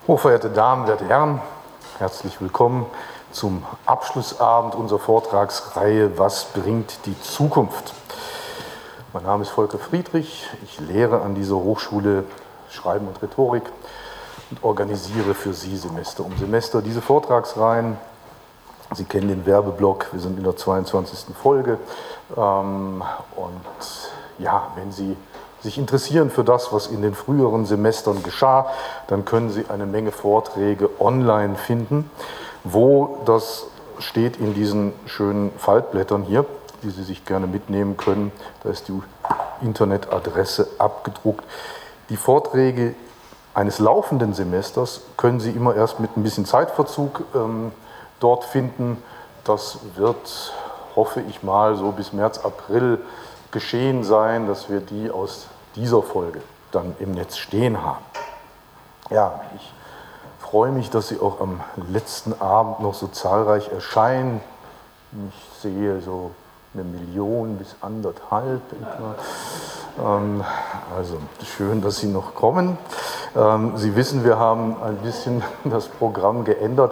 Hochverehrte Damen, werte Herren, herzlich willkommen zum Abschlussabend unserer Vortragsreihe Was bringt die Zukunft? Mein Name ist Volker Friedrich, ich lehre an dieser Hochschule Schreiben und Rhetorik und organisiere für Sie Semester um Semester diese Vortragsreihen. Sie kennen den Werbeblock, wir sind in der 22. Folge und ja, wenn Sie sich interessieren für das, was in den früheren Semestern geschah, dann können Sie eine Menge Vorträge online finden. Wo, das steht in diesen schönen Faltblättern hier, die Sie sich gerne mitnehmen können. Da ist die Internetadresse abgedruckt. Die Vorträge eines laufenden Semesters können Sie immer erst mit ein bisschen Zeitverzug dort finden. Das wird, hoffe ich mal, so bis März, April geschehen sein, dass wir die aus dieser Folge dann im Netz stehen haben. Ja, ich freue mich, dass Sie auch am letzten Abend noch so zahlreich erscheinen. Ich sehe so 1 Million bis 1,5 etwa. Also schön, dass Sie noch kommen. Sie wissen, wir haben ein bisschen das Programm geändert.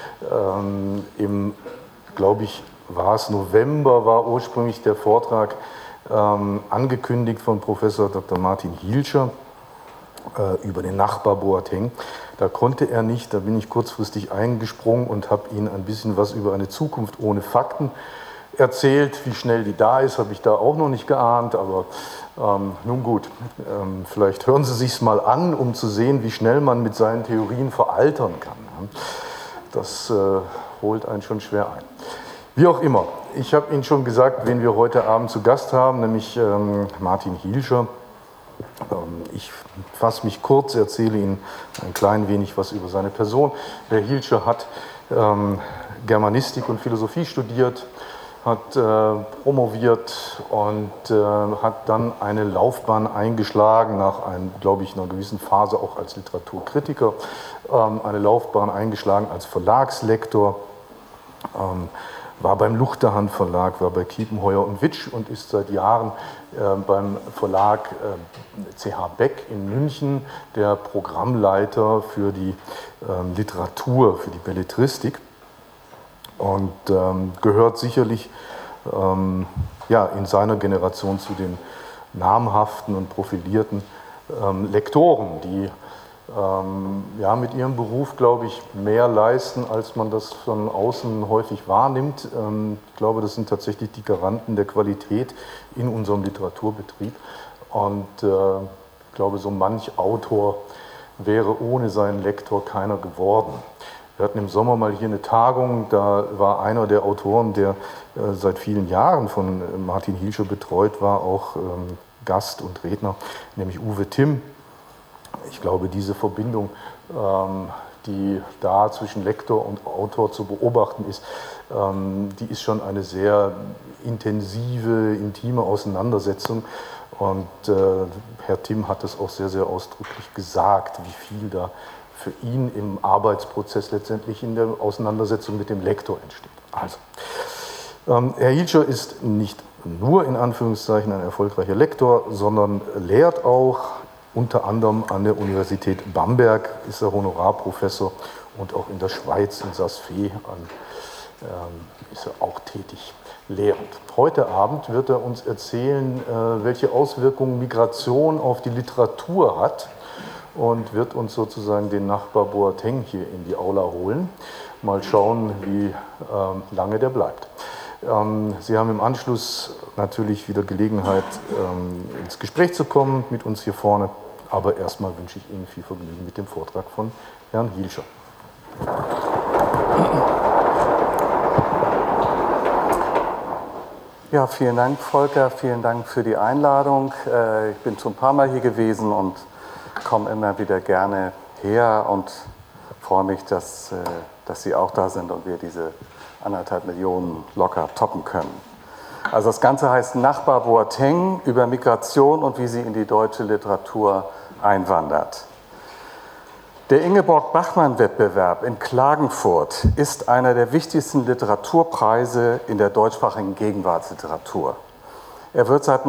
Im, glaube ich, war es November, war ursprünglich der Vortrag angekündigt von Professor Dr. Martin Hielscher über den Nachbar Boateng. Da konnte er nicht, da bin ich kurzfristig eingesprungen und habe Ihnen ein bisschen was über eine Zukunft ohne Fakten erzählt. Wie schnell die da ist, habe ich da auch noch nicht geahnt, aber nun gut, vielleicht hören Sie sich's mal an, um zu sehen, wie schnell man mit seinen Theorien veraltern kann. Das holt einen schon schwer ein. Wie auch immer, ich habe Ihnen schon gesagt, wen wir heute Abend zu Gast haben, nämlich Martin Hielscher. Ich fasse mich kurz, erzähle Ihnen ein klein wenig was über seine Person. Herr Hielscher hat Germanistik und Philosophie studiert, hat promoviert und hat dann eine Laufbahn eingeschlagen, nach glaube ich, einer gewissen Phase auch als Literaturkritiker, eine Laufbahn eingeschlagen als Verlagslektor, war beim Luchterhand Verlag, war bei Kiepenheuer und Witsch und ist seit Jahren beim Verlag CH Beck in München der Programmleiter für die Literatur, für die Belletristik und gehört sicherlich ja, in seiner Generation zu den namhaften und profilierten Lektoren, die ja, mit ihrem Beruf, glaube ich, mehr leisten, als man das von außen häufig wahrnimmt. Ich glaube, das sind tatsächlich die Garanten der Qualität in unserem Literaturbetrieb. Und ich glaube, so manch Autor wäre ohne seinen Lektor keiner geworden. Wir hatten im Sommer mal hier eine Tagung, da war einer der Autoren, der seit vielen Jahren von Martin Hielscher betreut war, auch Gast und Redner, nämlich Uwe Timm. Ich glaube, diese Verbindung, die da zwischen Lektor und Autor zu beobachten ist, die ist schon eine sehr intensive, intime Auseinandersetzung. Und Herr Timm hat es auch sehr, sehr ausdrücklich gesagt, wie viel da für ihn im Arbeitsprozess letztendlich in der Auseinandersetzung mit dem Lektor entsteht. Also, Herr Hielscher ist nicht nur in Anführungszeichen ein erfolgreicher Lektor, sondern lehrt auch unter anderem an der Universität Bamberg, ist er Honorarprofessor und auch in der Schweiz, in Saas-Fee, ist er auch tätig, lehrend. Heute Abend wird er uns erzählen, welche Auswirkungen Migration auf die Literatur hat und wird uns sozusagen den Nachbar Boateng hier in die Aula holen. Mal schauen, wie lange der bleibt. Sie haben im Anschluss natürlich wieder Gelegenheit, ins Gespräch zu kommen mit uns hier vorne. Aber erstmal wünsche ich Ihnen viel Vergnügen mit dem Vortrag von Herrn Hielscher. Ja, vielen Dank, Volker. Vielen Dank für die Einladung. Ich bin schon ein paar Mal hier gewesen und komme immer wieder gerne her und freue mich, dass Sie auch da sind und wir diese 1,5 Millionen locker toppen können. Also das Ganze heißt Nachbar Boateng über Migration und wie sie in die deutsche Literatur einwandert. Der Ingeborg-Bachmann-Wettbewerb in Klagenfurt ist einer der wichtigsten Literaturpreise in der deutschsprachigen Gegenwartsliteratur. Er wird seit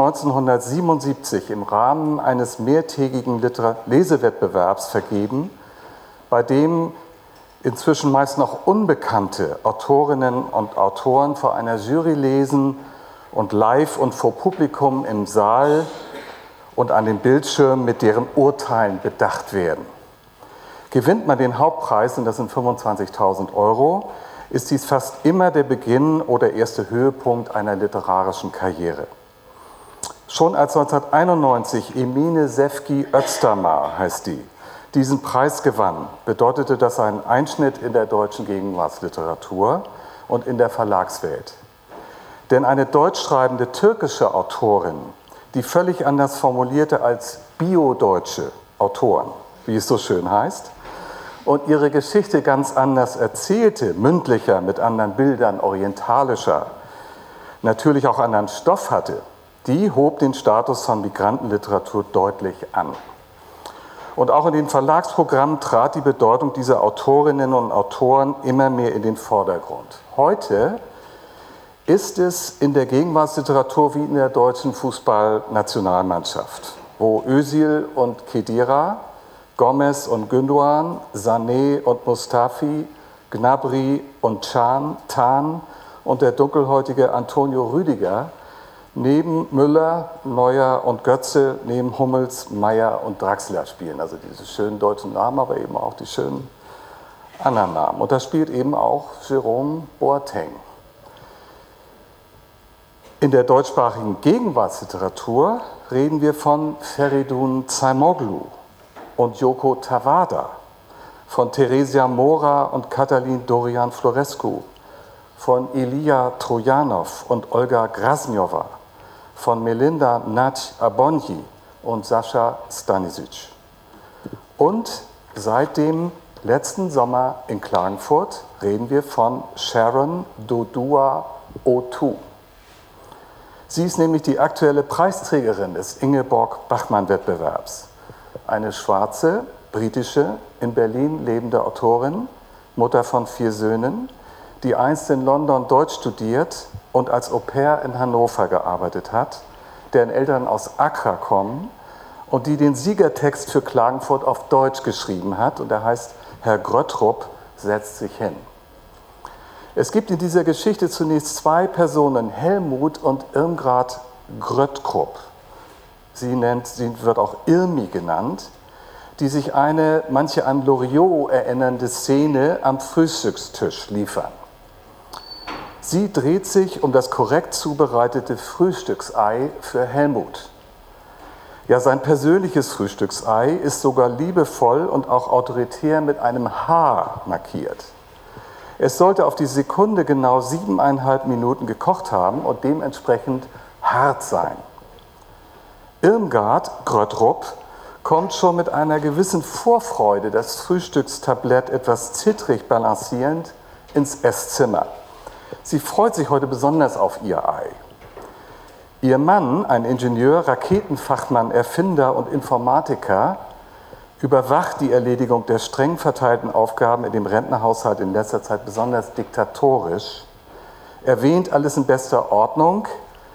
1977 im Rahmen eines mehrtägigen Lesewettbewerbs vergeben bei dem inzwischen meist noch unbekannte Autorinnen und Autoren vor einer Jury lesen und live und vor Publikum im Saal und an den Bildschirmen mit deren Urteilen bedacht werden. Gewinnt man den Hauptpreis, und das sind 25.000 €, ist dies fast immer der Beginn oder erste Höhepunkt einer literarischen Karriere. Schon als 1991 Emine Sefki Özdamar, heißt die, diesen Preis gewann, bedeutete das einen Einschnitt in der deutschen Gegenwartsliteratur und in der Verlagswelt. Denn eine deutschschreibende türkische Autorin, die völlig anders formulierte als biodeutsche Autoren, wie es so schön heißt, und ihre Geschichte ganz anders erzählte, mündlicher, mit anderen Bildern, orientalischer, natürlich auch anderen Stoff hatte, die hob den Status von Migrantenliteratur deutlich an. Und auch in den Verlagsprogrammen trat die Bedeutung dieser Autorinnen und Autoren immer mehr in den Vordergrund. Heute ist es in der Gegenwartsliteratur wie in der deutschen Fußballnationalmannschaft, wo Özil und Khedira, Gomez und Gündoğan, Sané und Mustafi, Gnabry und Tan und der dunkelhäutige Antonio Rüdiger neben Müller, Neuer und Götze, neben Hummels, Meier und Draxler spielen. Also diese schönen deutschen Namen, aber eben auch die schönen anderen Namen. Und da spielt eben auch Jerome Boateng. In der deutschsprachigen Gegenwartsliteratur reden wir von Feridun Zaimoglu und Yoko Tawada, von Theresia Mora und Katalin Dorian Florescu, von Ilija Trojanow und Olga Grasnjowa, von Melinda Nagy-Abonyi und Sascha Stanisic. Und seit dem letzten Sommer in Klagenfurt reden wir von Sharon Dodua Otu. Sie ist nämlich die aktuelle Preisträgerin des Ingeborg-Bachmann-Wettbewerbs. Eine schwarze, britische, in Berlin lebende Autorin, Mutter von 4 Söhnen, die einst in London Deutsch studiert und als Au-pair in Hannover gearbeitet hat, deren Eltern aus Accra kommen und die den Siegertext für Klagenfurt auf Deutsch geschrieben hat. Und er heißt Herr Gröttrup setzt sich hin. Es gibt in dieser Geschichte zunächst 2 Personen, Helmut und Irmgard Gröttrup. Sie wird auch Irmi genannt, die sich manche an Loriot erinnernde Szene am Frühstückstisch liefern. Sie dreht sich um das korrekt zubereitete Frühstücksei für Helmut. Ja, sein persönliches Frühstücksei ist sogar liebevoll und auch autoritär mit einem H markiert. Es sollte auf die Sekunde genau 7,5 Minuten gekocht haben und dementsprechend hart sein. Irmgard Gröttrup kommt schon mit einer gewissen Vorfreude, das Frühstückstablett etwas zittrig balancierend, ins Esszimmer. Sie freut sich heute besonders auf ihr Ei. Ihr Mann, ein Ingenieur, Raketenfachmann, Erfinder und Informatiker, überwacht die Erledigung der streng verteilten Aufgaben in dem Rentnerhaushalt in letzter Zeit besonders diktatorisch, erwähnt alles in bester Ordnung.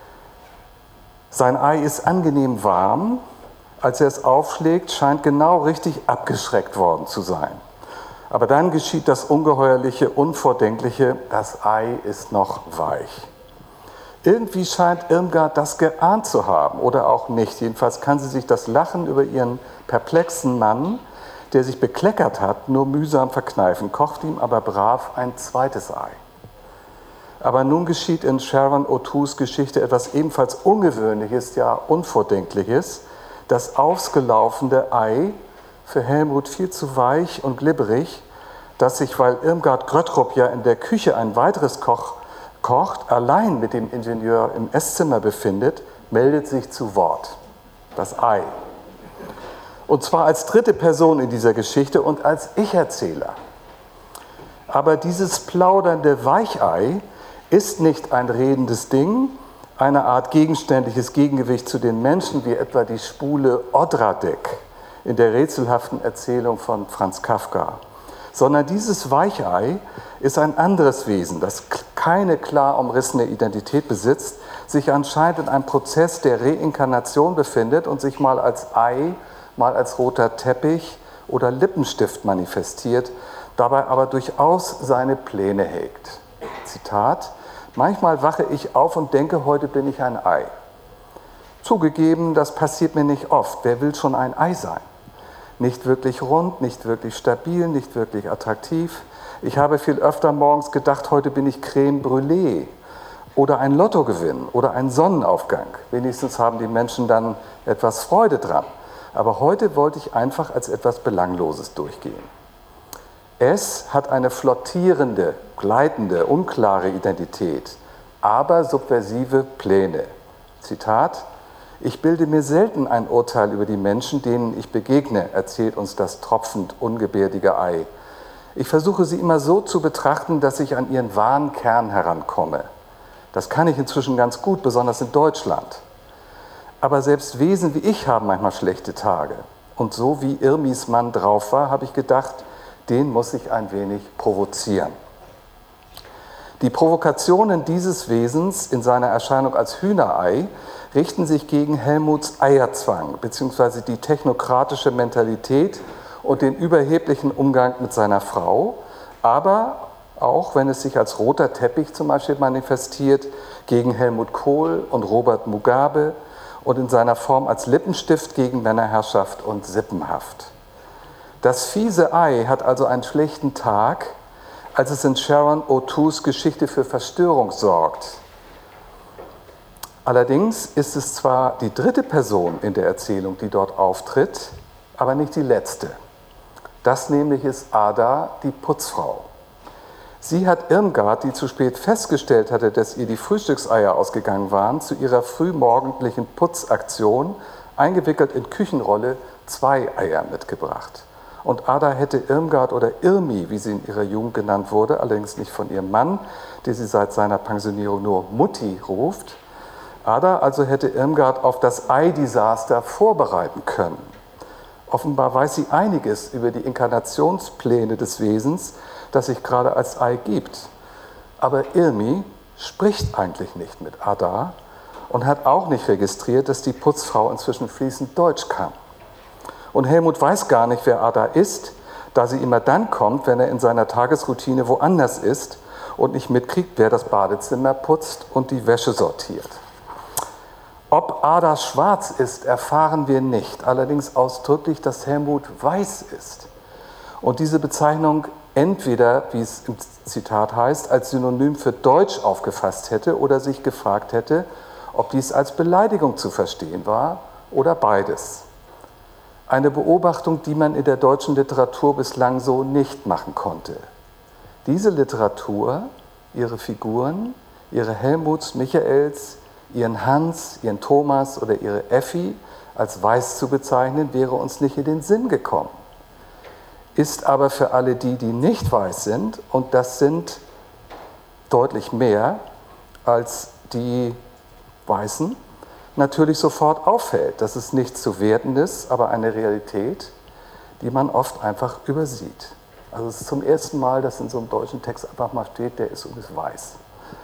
Sein Ei ist angenehm warm. Als er es aufschlägt, scheint genau richtig abgeschreckt worden zu sein. Aber dann geschieht das Ungeheuerliche, Unvordenkliche, das Ei ist noch weich. Irgendwie scheint Irmgard das geahnt zu haben oder auch nicht. Jedenfalls kann sie sich das Lachen über ihren perplexen Mann, der sich bekleckert hat, nur mühsam verkneifen, kocht ihm aber brav ein zweites Ei. Aber nun geschieht in Sharon Otus Geschichte etwas ebenfalls Ungewöhnliches, ja Unvordenkliches. Das ausgelaufene Ei, für Helmut viel zu weich und glibberig, das sich, weil Irmgard Gröttrup ja in der Küche ein weiteres kocht, allein mit dem Ingenieur im Esszimmer befindet, meldet sich zu Wort. Das Ei. Und zwar als dritte Person in dieser Geschichte und als Ich-Erzähler. Aber dieses plaudernde Weichei ist nicht ein redendes Ding, eine Art gegenständliches Gegengewicht zu den Menschen, wie etwa die Spule Odradek in der rätselhaften Erzählung von Franz Kafka. Sondern dieses Weichei ist ein anderes Wesen, das keine klar umrissene Identität besitzt, sich anscheinend in einem Prozess der Reinkarnation befindet und sich mal als Ei, mal als roter Teppich oder Lippenstift manifestiert, dabei aber durchaus seine Pläne hegt. Zitat: Manchmal wache ich auf und denke, heute bin ich ein Ei. Zugegeben, das passiert mir nicht oft. Wer will schon ein Ei sein? Nicht wirklich rund, nicht wirklich stabil, nicht wirklich attraktiv. Ich habe viel öfter morgens gedacht, heute bin ich Crème Brûlée oder ein Lottogewinn oder ein Sonnenaufgang. Wenigstens haben die Menschen dann etwas Freude dran. Aber heute wollte ich einfach als etwas Belangloses durchgehen. Es hat eine flottierende, gleitende, unklare Identität, aber subversive Pläne. Zitat: Ich bilde mir selten ein Urteil über die Menschen, denen ich begegne, erzählt uns das tropfend ungebärdige Ei. Ich versuche sie immer so zu betrachten, dass ich an ihren wahren Kern herankomme. Das kann ich inzwischen ganz gut, besonders in Deutschland. Aber selbst Wesen wie ich haben manchmal schlechte Tage. Und so wie Irmis Mann drauf war, habe ich gedacht, den muss ich ein wenig provozieren. Die Provokationen dieses Wesens in seiner Erscheinung als Hühnerei richten sich gegen Helmuts Eierzwang bzw. die technokratische Mentalität und den überheblichen Umgang mit seiner Frau, aber auch, wenn es sich als roter Teppich zum Beispiel manifestiert, gegen Helmut Kohl und Robert Mugabe und in seiner Form als Lippenstift gegen Männerherrschaft und Sippenhaft. Das fiese Ei hat also einen schlechten Tag, als es in Sharon O'Tooles Geschichte für Verstörung sorgt. Allerdings ist es zwar die dritte Person in der Erzählung, die dort auftritt, aber nicht die letzte. Das nämlich ist Ada, die Putzfrau. Sie hat Irmgard, die zu spät festgestellt hatte, dass ihr die Frühstückseier ausgegangen waren, zu ihrer frühmorgendlichen Putzaktion, eingewickelt in Küchenrolle, 2 Eier mitgebracht. Und Ada hätte Irmgard oder Irmi, wie sie in ihrer Jugend genannt wurde, allerdings nicht von ihrem Mann, der sie seit seiner Pensionierung nur Mutti ruft, Ada also hätte Irmgard auf das Ei-Desaster vorbereiten können. Offenbar weiß sie einiges über die Inkarnationspläne des Wesens, das sich gerade als Ei gibt. Aber Irmi spricht eigentlich nicht mit Ada und hat auch nicht registriert, dass die Putzfrau inzwischen fließend Deutsch kann. Und Helmut weiß gar nicht, wer Ada ist, da sie immer dann kommt, wenn er in seiner Tagesroutine woanders ist und nicht mitkriegt, wer das Badezimmer putzt und die Wäsche sortiert. Ob Ada schwarz ist, erfahren wir nicht, allerdings ausdrücklich, dass Helmut weiß ist. Und diese Bezeichnung entweder, wie es im Zitat heißt, als Synonym für Deutsch aufgefasst hätte oder sich gefragt hätte, ob dies als Beleidigung zu verstehen war oder beides. Eine Beobachtung, die man in der deutschen Literatur bislang so nicht machen konnte. Diese Literatur, ihre Figuren, ihre Helmuts, Michaels, ihren Hans, ihren Thomas oder ihre Effi als weiß zu bezeichnen, wäre uns nicht in den Sinn gekommen. Ist aber für alle die, die nicht weiß sind, und das sind deutlich mehr als die Weißen, natürlich sofort auffällt. Das ist nichts zu Wertendes, aber eine Realität, die man oft einfach übersieht. Also es ist zum ersten Mal, dass in so einem deutschen Text einfach mal steht, der ist und ist weiß.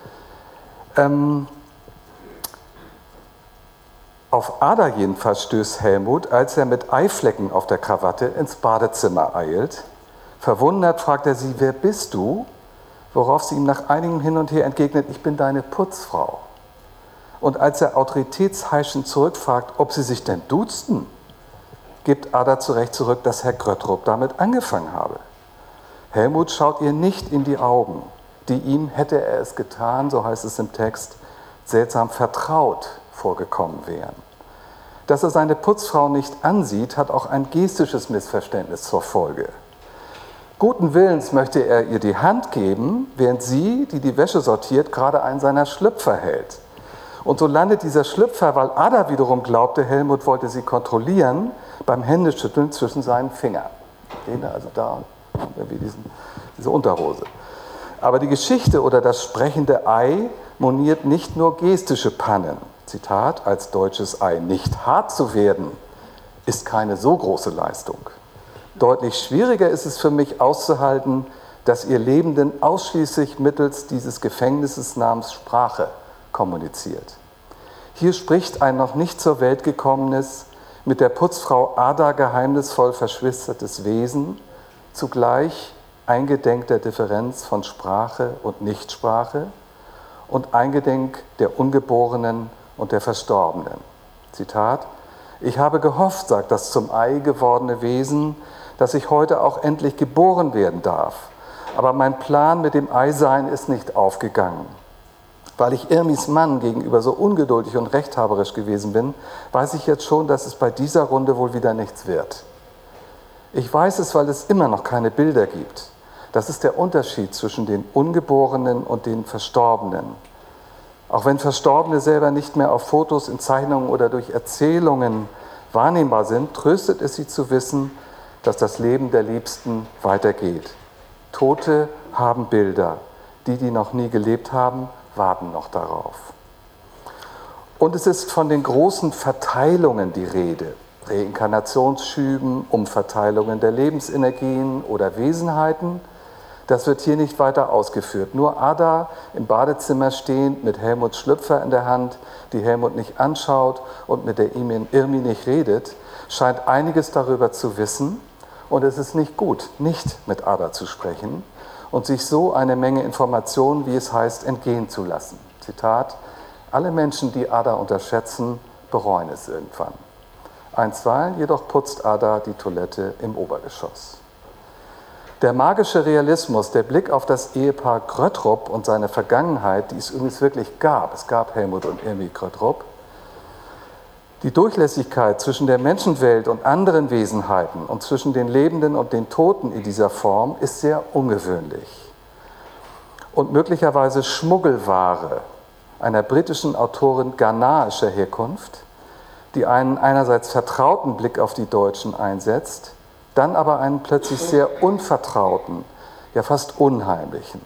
Auf Ada jedenfalls stößt Helmut, als er mit Eiflecken auf der Krawatte ins Badezimmer eilt. Verwundert fragt er sie, wer bist du? Worauf sie ihm nach einigem Hin und Her entgegnet, ich bin deine Putzfrau. Und als er autoritätsheischend zurückfragt, ob sie sich denn duzten, gibt Ada zurecht zurück, dass Herr Gröttrup damit angefangen habe. Helmut schaut ihr nicht in die Augen, die ihm, hätte er es getan, so heißt es im Text, seltsam vertraut vorgekommen wären. Dass er seine Putzfrau nicht ansieht, hat auch ein gestisches Missverständnis zur Folge. Guten Willens möchte er ihr die Hand geben, während sie, die die Wäsche sortiert, gerade einen seiner Schlüpfer hält. Und so landet dieser Schlüpfer, weil Ada wiederum glaubte, Helmut wollte sie kontrollieren, beim Händeschütteln zwischen seinen Fingern. Sehen wir also da wie diese Unterhose. Aber die Geschichte oder das sprechende Ei moniert nicht nur gestische Pannen. Zitat, als deutsches Ei nicht hart zu werden, ist keine so große Leistung. Deutlich schwieriger ist es für mich auszuhalten, dass ihr Lebenden ausschließlich mittels dieses Gefängnisses namens Sprache kommuniziert. Hier spricht ein noch nicht zur Welt gekommenes, mit der Putzfrau Ada geheimnisvoll verschwistertes Wesen, zugleich eingedenk der Differenz von Sprache und Nichtsprache und eingedenk der Ungeborenen und der Verstorbenen. Zitat: Ich habe gehofft, sagt das zum Ei gewordene Wesen, dass ich heute auch endlich geboren werden darf. Aber mein Plan mit dem Eisein ist nicht aufgegangen. Weil ich Irmis Mann gegenüber so ungeduldig und rechthaberisch gewesen bin, weiß ich jetzt schon, dass es bei dieser Runde wohl wieder nichts wird. Ich weiß es, weil es immer noch keine Bilder gibt. Das ist der Unterschied zwischen den Ungeborenen und den Verstorbenen. Auch wenn Verstorbene selber nicht mehr auf Fotos, in Zeichnungen oder durch Erzählungen wahrnehmbar sind, tröstet es sie zu wissen, dass das Leben der Liebsten weitergeht. Tote haben Bilder. Die noch nie gelebt haben, warten noch darauf. Und es ist von den großen Verteilungen die Rede. Reinkarnationsschüben, Umverteilungen der Lebensenergien oder Wesenheiten. Das wird hier nicht weiter ausgeführt. Nur Ada im Badezimmer stehend mit Helmuts Schlüpfer in der Hand, die Helmut nicht anschaut und mit der Irmi nicht redet, scheint einiges darüber zu wissen. Und es ist nicht gut, nicht mit Ada zu sprechen und sich so eine Menge Informationen, wie es heißt, entgehen zu lassen. Zitat: Alle Menschen, die Ada unterschätzen, bereuen es irgendwann. Einstweilen jedoch putzt Ada die Toilette im Obergeschoss. Der magische Realismus, der Blick auf das Ehepaar Gröttrup und seine Vergangenheit, die es übrigens wirklich gab, es gab Helmut und Irmi Gröttrup, die Durchlässigkeit zwischen der Menschenwelt und anderen Wesenheiten und zwischen den Lebenden und den Toten in dieser Form ist sehr ungewöhnlich. Und möglicherweise Schmuggelware einer britischen Autorin ghanaischer Herkunft, die einen einerseits vertrauten Blick auf die Deutschen einsetzt, dann aber einen plötzlich sehr unvertrauten, ja fast unheimlichen.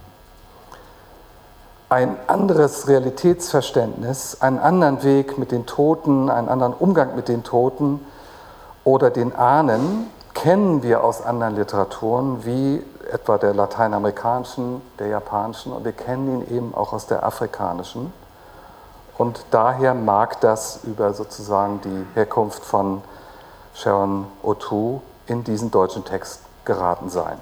Ein anderes Realitätsverständnis, einen anderen Weg mit den Toten, einen anderen Umgang mit den Toten oder den Ahnen kennen wir aus anderen Literaturen, wie etwa der lateinamerikanischen, der japanischen, und wir kennen ihn eben auch aus der afrikanischen. Und daher mag das über sozusagen die Herkunft von Sharon O'Toole in diesen deutschen Text geraten sein.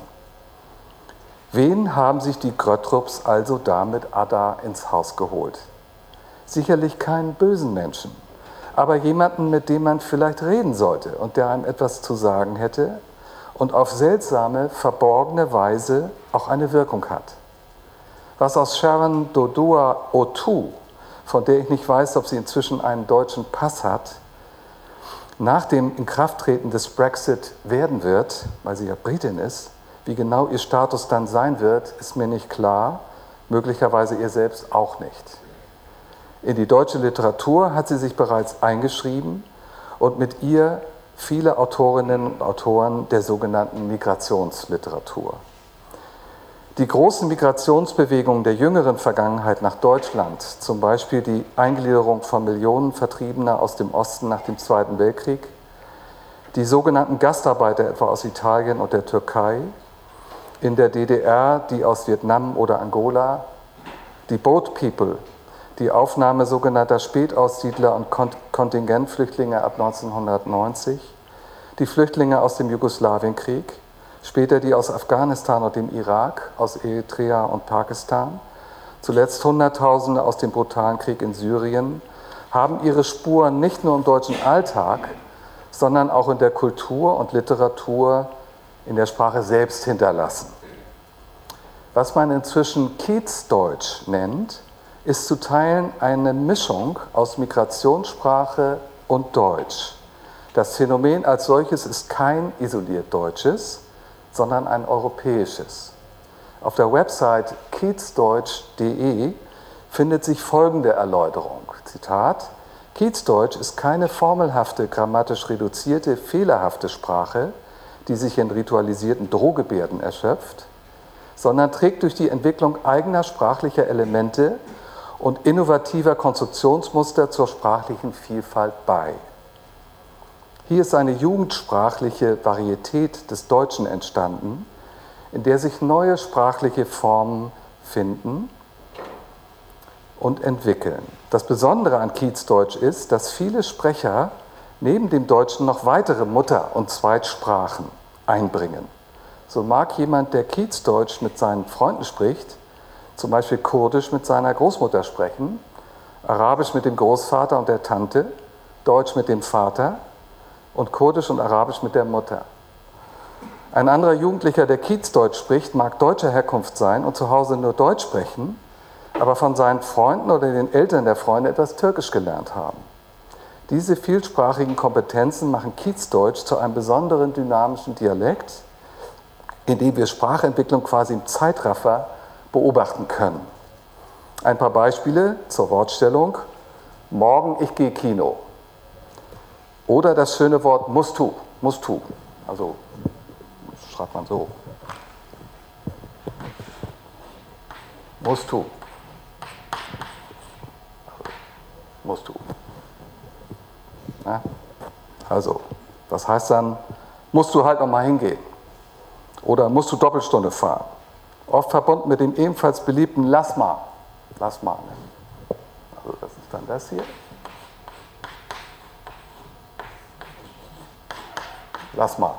Wen haben sich die Gröttrups also damit Ada ins Haus geholt? Sicherlich keinen bösen Menschen, aber jemanden, mit dem man vielleicht reden sollte und der einem etwas zu sagen hätte und auf seltsame, verborgene Weise auch eine Wirkung hat. Was aus Sharon Dodua O'Toole, von der ich nicht weiß, ob sie inzwischen einen deutschen Pass hat, nach dem Inkrafttreten des Brexit werden wird, weil sie ja Britin ist, wie genau ihr Status dann sein wird, ist mir nicht klar, möglicherweise ihr selbst auch nicht. In die deutsche Literatur hat sie sich bereits eingeschrieben und mit ihr viele Autorinnen und Autoren der sogenannten Migrationsliteratur. Die großen Migrationsbewegungen der jüngeren Vergangenheit nach Deutschland, zum Beispiel die Eingliederung von Millionen Vertriebener aus dem Osten nach dem Zweiten Weltkrieg, die sogenannten Gastarbeiter etwa aus Italien und der Türkei, in der DDR die aus Vietnam oder Angola, die Boat People, die Aufnahme sogenannter Spätaussiedler und Kontingentflüchtlinge ab 1990, die Flüchtlinge aus dem Jugoslawienkrieg, später die aus Afghanistan und dem Irak, aus Eritrea und Pakistan, zuletzt Hunderttausende aus dem brutalen Krieg in Syrien, haben ihre Spuren nicht nur im deutschen Alltag, sondern auch in der Kultur und Literatur, in der Sprache selbst hinterlassen. Was man inzwischen Kiezdeutsch nennt, ist zu Teilen eine Mischung aus Migrationssprache und Deutsch. Das Phänomen als solches ist kein isoliert deutsches, sondern ein europäisches. Auf der Website kiezdeutsch.de findet sich folgende Erläuterung. Zitat: Kiezdeutsch ist keine formelhafte, grammatisch reduzierte, fehlerhafte Sprache, die sich in ritualisierten Drohgebärden erschöpft, sondern trägt durch die Entwicklung eigener sprachlicher Elemente und innovativer Konstruktionsmuster zur sprachlichen Vielfalt bei. Hier ist eine jugendsprachliche Varietät des Deutschen entstanden, in der sich neue sprachliche Formen finden und entwickeln. Das Besondere an Kiezdeutsch ist, dass viele Sprecher neben dem Deutschen noch weitere Mutter- und Zweitsprachen einbringen. So mag jemand, der Kiezdeutsch mit seinen Freunden spricht, zum Beispiel Kurdisch mit seiner Großmutter sprechen, Arabisch mit dem Großvater und der Tante, Deutsch mit dem Vater und Kurdisch und Arabisch mit der Mutter. Ein anderer Jugendlicher, der Kiezdeutsch spricht, mag deutscher Herkunft sein und zu Hause nur Deutsch sprechen, aber von seinen Freunden oder den Eltern der Freunde etwas Türkisch gelernt haben. Diese vielsprachigen Kompetenzen machen Kiezdeutsch zu einem besonderen dynamischen Dialekt, in dem wir Sprachentwicklung quasi im Zeitraffer beobachten können. Ein paar Beispiele zur Wortstellung. Morgen, ich gehe Kino. Oder das schöne Wort musst du. Also schreibt man so. Musst du. Musst du. Ja? Also, das heißt dann, musst du halt noch mal hingehen. Oder musst du Doppelstunde fahren. Oft verbunden mit dem ebenfalls beliebten lass mal. Lass mal. Also das ist dann das hier. Lass mal.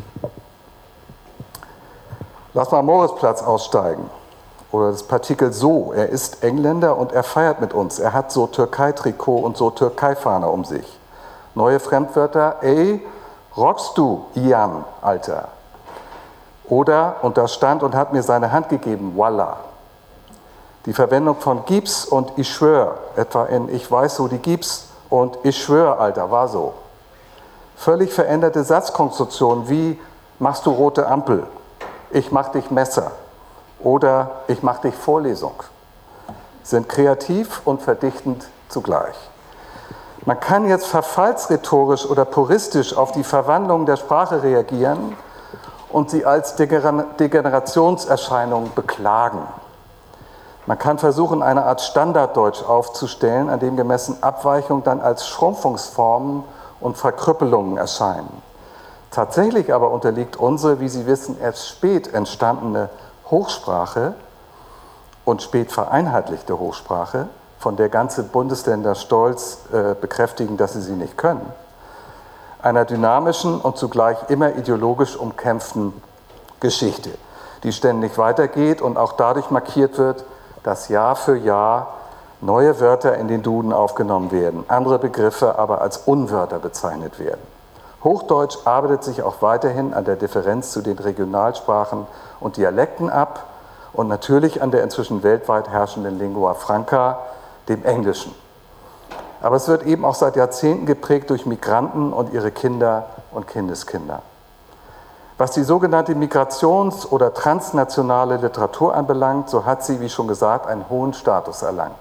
Lass mal Moritzplatz aussteigen. Oder das Partikel so. Er ist Engländer und er feiert mit uns. Er hat so Türkei-Trikot und so Türkei-Fahne um sich. Neue Fremdwörter. Ey, rockst du, Ian, Alter. Oder, und da stand und hat mir seine Hand gegeben, voila. Die Verwendung von gib's und ich schwör, etwa in ich weiß, wo die gib's und ich schwör, Alter, war so. Völlig veränderte Satzkonstruktionen wie machst du rote Ampel, ich mach dich Messer oder ich mach dich Vorlesung sind kreativ und verdichtend zugleich. Man kann jetzt verfallsrhetorisch oder puristisch auf die Verwandlung der Sprache reagieren und sie als Degenerationserscheinung beklagen. Man kann versuchen, eine Art Standarddeutsch aufzustellen, an dem gemessen Abweichungen dann als Schrumpfungsformen und Verkrüppelungen erscheinen. Tatsächlich aber unterliegt unsere, wie Sie wissen, erst spät entstandene Hochsprache und spät vereinheitlichte Hochsprache, von der ganze Bundesländer stolz bekräftigen, dass sie nicht können, einer dynamischen und zugleich immer ideologisch umkämpften Geschichte, die ständig weitergeht und auch dadurch markiert wird, dass Jahr für Jahr neue Wörter in den Duden aufgenommen werden, andere Begriffe aber als Unwörter bezeichnet werden. Hochdeutsch arbeitet sich auch weiterhin an der Differenz zu den Regionalsprachen und Dialekten ab und natürlich an der inzwischen weltweit herrschenden Lingua Franca, dem Englischen. Aber es wird eben auch seit Jahrzehnten geprägt durch Migranten und ihre Kinder und Kindeskinder. Was die sogenannte Migrations- oder transnationale Literatur anbelangt, so hat sie, wie schon gesagt, einen hohen Status erlangt.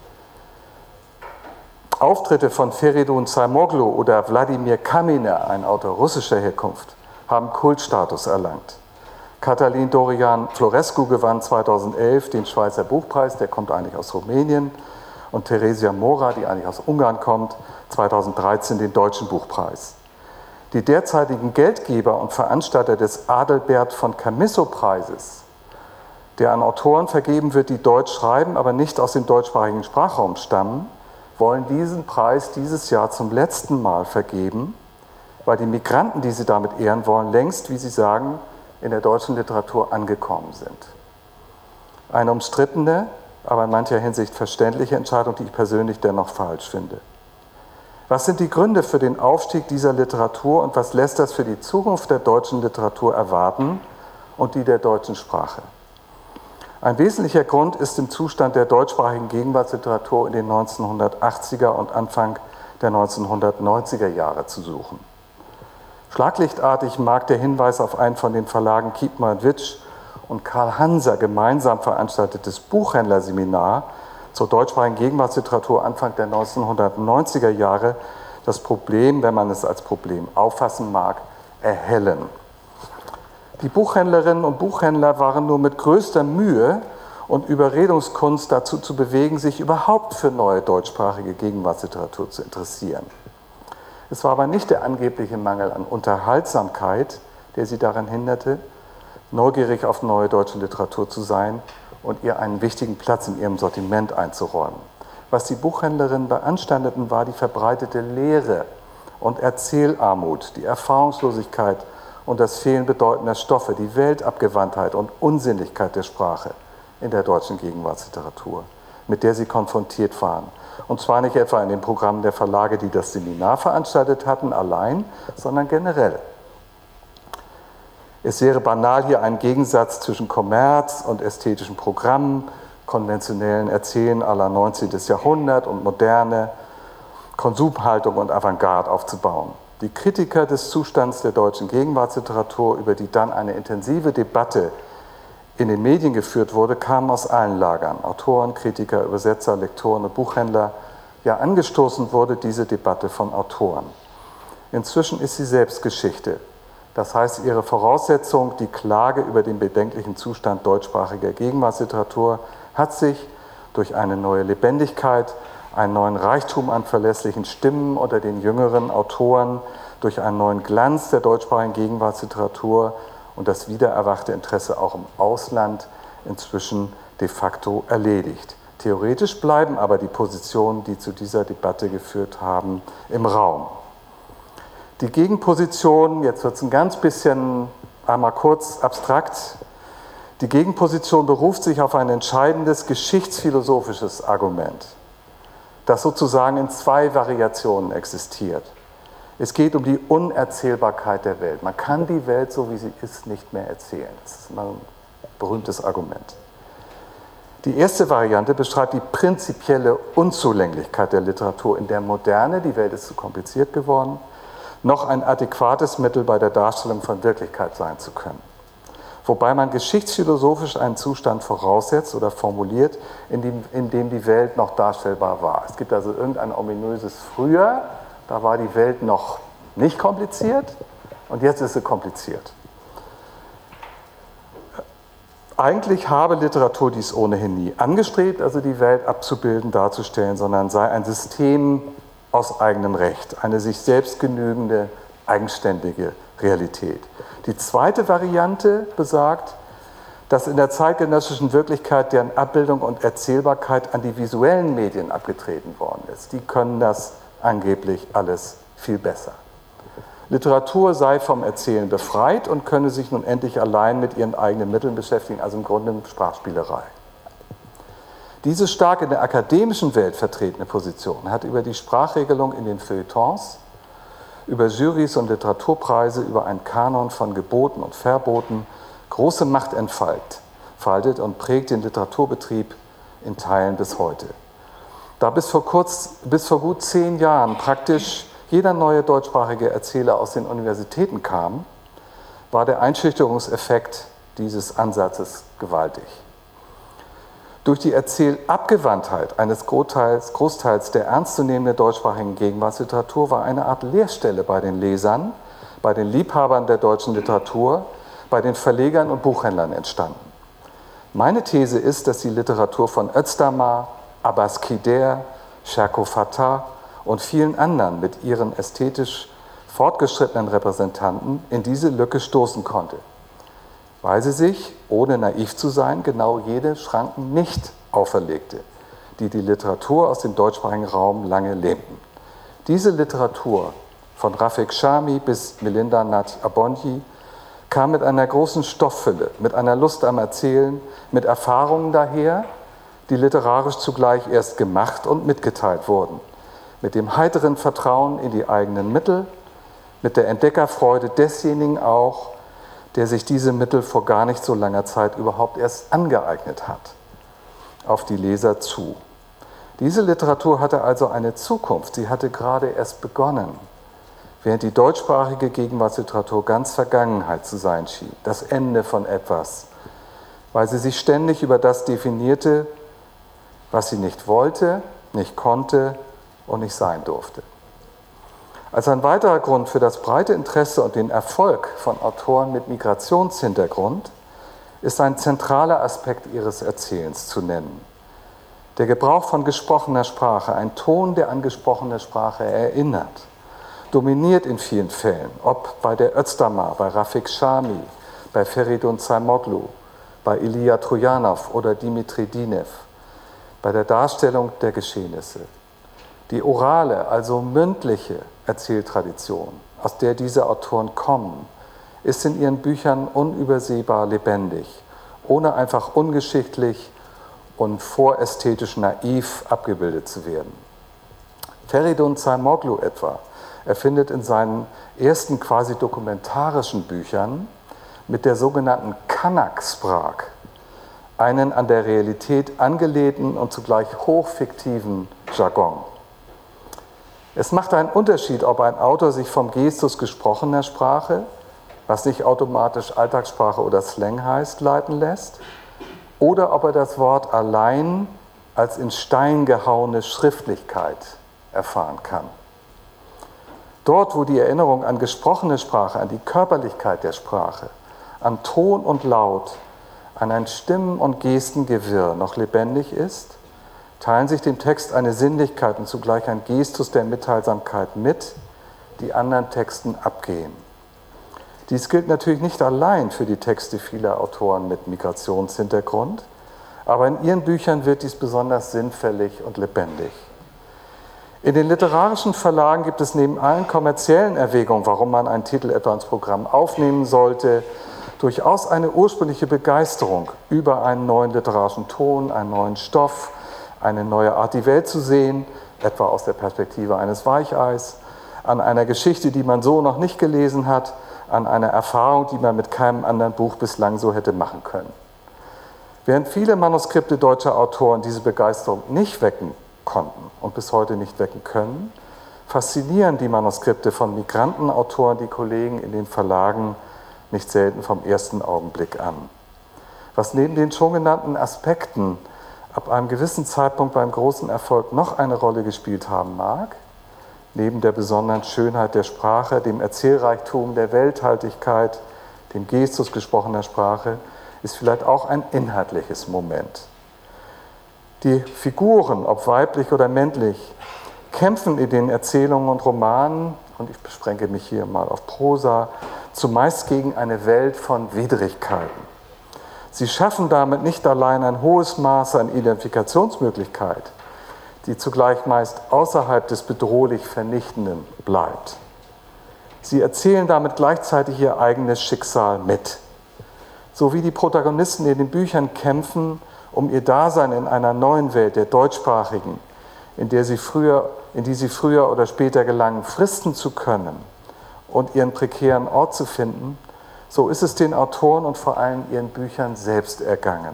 Auftritte von Feridun Zaimoglu oder Wladimir Kaminer, ein Autor russischer Herkunft, haben Kultstatus erlangt. Cătălin Dorian Florescu gewann 2011 den Schweizer Buchpreis, der kommt eigentlich aus Rumänien, und Theresia Mora, die eigentlich aus Ungarn kommt, 2013 den Deutschen Buchpreis. Die derzeitigen Geldgeber und Veranstalter des Adalbert von Chamisso-Preises, der an Autoren vergeben wird, die Deutsch schreiben, aber nicht aus dem deutschsprachigen Sprachraum stammen, wollen diesen Preis dieses Jahr zum letzten Mal vergeben, weil die Migranten, die sie damit ehren wollen, längst, wie sie sagen, in der deutschen Literatur angekommen sind. Eine umstrittene, aber in mancher Hinsicht verständliche Entscheidung, die ich persönlich dennoch falsch finde. Was sind die Gründe für den Aufstieg dieser Literatur und was lässt das für die Zukunft der deutschen Literatur erwarten und die der deutschen Sprache? Ein wesentlicher Grund ist im Zustand der deutschsprachigen Gegenwartsliteratur in den 1980er und Anfang der 1990er Jahre zu suchen. Schlaglichtartig mag der Hinweis auf ein von den Verlagen Kiepenheuer & Witsch und Karl Hanser gemeinsam veranstaltetes Buchhändlerseminar zur deutschsprachigen Gegenwartsliteratur Anfang der 1990er Jahre das Problem, wenn man es als Problem auffassen mag, erhellen. Die Buchhändlerinnen und Buchhändler waren nur mit größter Mühe und Überredungskunst dazu zu bewegen, sich überhaupt für neue deutschsprachige Gegenwartsliteratur zu interessieren. Es war aber nicht der angebliche Mangel an Unterhaltsamkeit, der sie daran hinderte, neugierig auf neue deutsche Literatur zu sein und ihr einen wichtigen Platz in ihrem Sortiment einzuräumen. Was die Buchhändlerinnen beanstandeten, war die verbreitete Leere und Erzählarmut, die Erfahrungslosigkeit und das Fehlen bedeutender Stoffe, die Weltabgewandtheit und Unsinnlichkeit der Sprache in der deutschen Gegenwartsliteratur, mit der sie konfrontiert waren. Und zwar nicht etwa in den Programmen der Verlage, die das Seminar veranstaltet hatten, allein, sondern generell. Es wäre banal, hier einen Gegensatz zwischen Kommerz und ästhetischen Programmen, konventionellen Erzählen à la 19. Jahrhundert und moderne Konsumhaltung und Avantgarde aufzubauen. Die Kritiker des Zustands der deutschen Gegenwartsliteratur, über die dann eine intensive Debatte in den Medien geführt wurde, kamen aus allen Lagern. Autoren, Kritiker, Übersetzer, Lektoren und Buchhändler. Ja, angestoßen wurde diese Debatte von Autoren. Inzwischen ist sie selbst Geschichte. Das heißt, ihre Voraussetzung, die Klage über den bedenklichen Zustand deutschsprachiger Gegenwartsliteratur, hat sich durch eine neue Lebendigkeit, einen neuen Reichtum an verlässlichen Stimmen unter den jüngeren Autoren, durch einen neuen Glanz der deutschsprachigen Gegenwartsliteratur und das wiedererwachte Interesse auch im Ausland inzwischen de facto erledigt. Theoretisch bleiben aber die Positionen, die zu dieser Debatte geführt haben, im Raum. Die Gegenposition, jetzt wird es ein ganz bisschen einmal kurz abstrakt, die Gegenposition beruft sich auf ein entscheidendes geschichtsphilosophisches Argument, das sozusagen in zwei Variationen existiert. Es geht um die Unerzählbarkeit der Welt. Man kann die Welt, so wie sie ist, nicht mehr erzählen. Das ist ein berühmtes Argument. Die erste Variante beschreibt die prinzipielle Unzulänglichkeit der Literatur in der Moderne, die Welt ist zu kompliziert geworden, noch ein adäquates Mittel bei der Darstellung von Wirklichkeit sein zu können. Wobei man geschichtsphilosophisch einen Zustand voraussetzt oder formuliert, in dem die Welt noch darstellbar war. Es gibt also irgendein ominöses Früher, da war die Welt noch nicht kompliziert und jetzt ist sie kompliziert. Eigentlich habe Literatur dies ohnehin nie angestrebt, also die Welt abzubilden, darzustellen, sondern sei ein System aus eigenem Recht, eine sich selbst genügende, eigenständige Realität. Die zweite Variante besagt, dass in der zeitgenössischen Wirklichkeit deren Abbildung und Erzählbarkeit an die visuellen Medien abgetreten worden ist. Die können das angeblich alles viel besser. Literatur sei vom Erzählen befreit und könne sich nun endlich allein mit ihren eigenen Mitteln beschäftigen, also im Grunde Sprachspielerei. Diese stark in der akademischen Welt vertretene Position hat über die Sprachregelung in den Feuilletons, über Jurys und Literaturpreise, über einen Kanon von Geboten und Verboten große Macht entfaltet und prägt den Literaturbetrieb in Teilen bis heute. Da bis vor gut 10 Jahren praktisch jeder neue deutschsprachige Erzähler aus den Universitäten kam, war der Einschüchterungseffekt dieses Ansatzes gewaltig. Durch die Erzählabgewandtheit eines Großteils der ernstzunehmenden deutschsprachigen Gegenwartsliteratur war eine Art Leerstelle bei den Lesern, bei den Liebhabern der deutschen Literatur, bei den Verlegern und Buchhändlern entstanden. Meine These ist, dass die Literatur von Özdamar, Abbas Kider, Sherko Fatah und vielen anderen mit ihren ästhetisch fortgeschrittenen Repräsentanten in diese Lücke stoßen konnte, weil sie sich, ohne naiv zu sein, genau jene Schranken nicht auferlegte, die die Literatur aus dem deutschsprachigen Raum lange lähmten. Diese Literatur, von Rafik Shami bis Melinda Nat Abonyi, kam mit einer großen Stofffülle, mit einer Lust am Erzählen, mit Erfahrungen daher, die literarisch zugleich erst gemacht und mitgeteilt wurden, mit dem heiteren Vertrauen in die eigenen Mittel, mit der Entdeckerfreude desjenigen auch, der sich diese Mittel vor gar nicht so langer Zeit überhaupt erst angeeignet hat, auf die Leser zu. Diese Literatur hatte also eine Zukunft, sie hatte gerade erst begonnen, während die deutschsprachige Gegenwartsliteratur ganz Vergangenheit zu sein schien, das Ende von etwas, weil sie sich ständig über das definierte, was sie nicht wollte, nicht konnte und nicht sein durfte. Als ein weiterer Grund für das breite Interesse und den Erfolg von Autoren mit Migrationshintergrund ist ein zentraler Aspekt ihres Erzählens zu nennen. Der Gebrauch von gesprochener Sprache, ein Ton, der an gesprochene Sprache erinnert, dominiert in vielen Fällen, ob bei der Özdamar, bei Rafik Shami, bei Feridun Zaimoglu, bei Ilya Trojanow oder Dimitri Dinev, bei der Darstellung der Geschehnisse. Die orale, also mündliche Erzähltradition, aus der diese Autoren kommen, ist in ihren Büchern unübersehbar lebendig, ohne einfach ungeschichtlich und vorästhetisch naiv abgebildet zu werden. Feridun Zaimoglu etwa erfindet in seinen ersten quasi dokumentarischen Büchern mit der sogenannten Kanak-Sprach einen an der Realität angelehnten und zugleich hochfiktiven Jargon. Es macht einen Unterschied, ob ein Autor sich vom Gestus gesprochener Sprache, was nicht automatisch Alltagssprache oder Slang heißt, leiten lässt, oder ob er das Wort allein als in Stein gehauene Schriftlichkeit erfahren kann. Dort, wo die Erinnerung an gesprochene Sprache, an die Körperlichkeit der Sprache, an Ton und Laut, an ein Stimmen- und Gestengewirr noch lebendig ist, teilen sich dem Text eine Sinnlichkeit und zugleich ein Gestus der Mitteilsamkeit mit, die anderen Texten abgehen. Dies gilt natürlich nicht allein für die Texte vieler Autoren mit Migrationshintergrund, aber in ihren Büchern wird dies besonders sinnfällig und lebendig. In den literarischen Verlagen gibt es neben allen kommerziellen Erwägungen, warum man einen Titel etwa ins Programm aufnehmen sollte, durchaus eine ursprüngliche Begeisterung über einen neuen literarischen Ton, einen neuen Stoff, eine neue Art, die Welt zu sehen, etwa aus der Perspektive eines Weicheis, an einer Geschichte, die man so noch nicht gelesen hat, an einer Erfahrung, die man mit keinem anderen Buch bislang so hätte machen können. Während viele Manuskripte deutscher Autoren diese Begeisterung nicht wecken konnten und bis heute nicht wecken können, faszinieren die Manuskripte von Migrantenautoren die Kollegen in den Verlagen nicht selten vom ersten Augenblick an. Was neben den schon genannten Aspekten ab einem gewissen Zeitpunkt beim großen Erfolg noch eine Rolle gespielt haben mag, neben der besonderen Schönheit der Sprache, dem Erzählreichtum der Welthaltigkeit, dem Gestus gesprochener Sprache, ist vielleicht auch ein inhaltliches Moment. Die Figuren, ob weiblich oder männlich, kämpfen in den Erzählungen und Romanen, und ich beschränke mich hier mal auf Prosa, zumeist gegen eine Welt von Widrigkeiten. Sie schaffen damit nicht allein ein hohes Maß an Identifikationsmöglichkeit, die zugleich meist außerhalb des bedrohlich Vernichtenden bleibt. Sie erzählen damit gleichzeitig ihr eigenes Schicksal mit. So wie die Protagonisten in den Büchern kämpfen, um ihr Dasein in einer neuen Welt, der deutschsprachigen, in die sie früher oder später gelangen, fristen zu können und ihren prekären Ort zu finden, so ist es den Autoren und vor allem ihren Büchern selbst ergangen.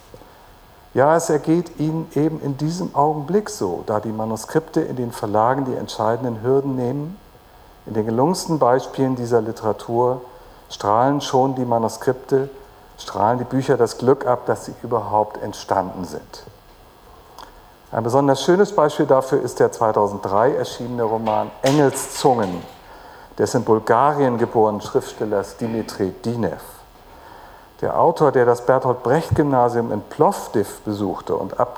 Ja, es ergeht ihnen eben in diesem Augenblick so, da die Manuskripte in den Verlagen die entscheidenden Hürden nehmen. In den gelungensten Beispielen dieser Literatur strahlen schon die Manuskripte, strahlen die Bücher das Glück ab, dass sie überhaupt entstanden sind. Ein besonders schönes Beispiel dafür ist der 2003 erschienene Roman Engelszungen des in Bulgarien geborenen Schriftstellers Dimitri Dinev. Der Autor, der das Bertolt-Brecht-Gymnasium in Plovdiv besuchte und ab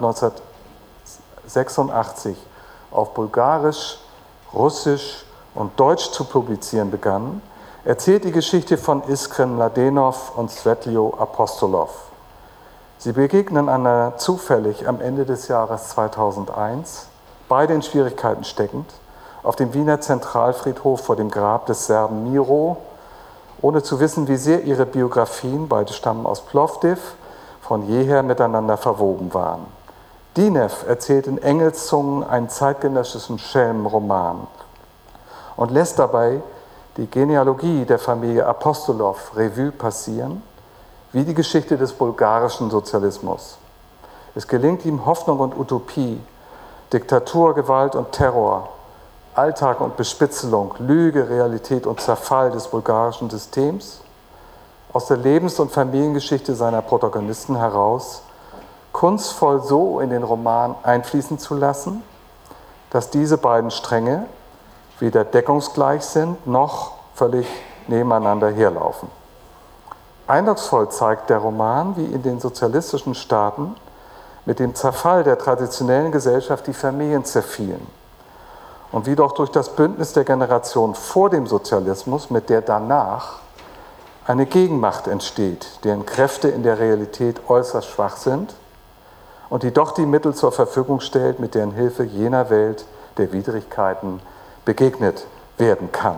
1986 auf Bulgarisch, Russisch und Deutsch zu publizieren begann, erzählt die Geschichte von Iskren Mladenov und Svetljo Apostolov. Sie begegnen einander zufällig am Ende des Jahres 2001, beide in Schwierigkeiten steckend, auf dem Wiener Zentralfriedhof vor dem Grab des Serben Miro, ohne zu wissen, wie sehr ihre Biografien, beide stammen aus Plovdiv, von jeher miteinander verwoben waren. Dinev erzählt in Engelszungen einen zeitgenössischen Schelmenroman und lässt dabei die Genealogie der Familie Apostolov Revue passieren, wie die Geschichte des bulgarischen Sozialismus. Es gelingt ihm, Hoffnung und Utopie, Diktatur, Gewalt und Terror, Alltag und Bespitzelung, Lüge, Realität und Zerfall des bulgarischen Systems aus der Lebens- und Familiengeschichte seiner Protagonisten heraus kunstvoll so in den Roman einfließen zu lassen, dass diese beiden Stränge weder deckungsgleich sind, noch völlig nebeneinander herlaufen. Eindrucksvoll zeigt der Roman, wie in den sozialistischen Staaten mit dem Zerfall der traditionellen Gesellschaft die Familien zerfielen und wie doch durch das Bündnis der Generation vor dem Sozialismus mit der danach eine Gegenmacht entsteht, deren Kräfte in der Realität äußerst schwach sind und die doch die Mittel zur Verfügung stellt, mit deren Hilfe jener Welt der Widrigkeiten begegnet werden kann.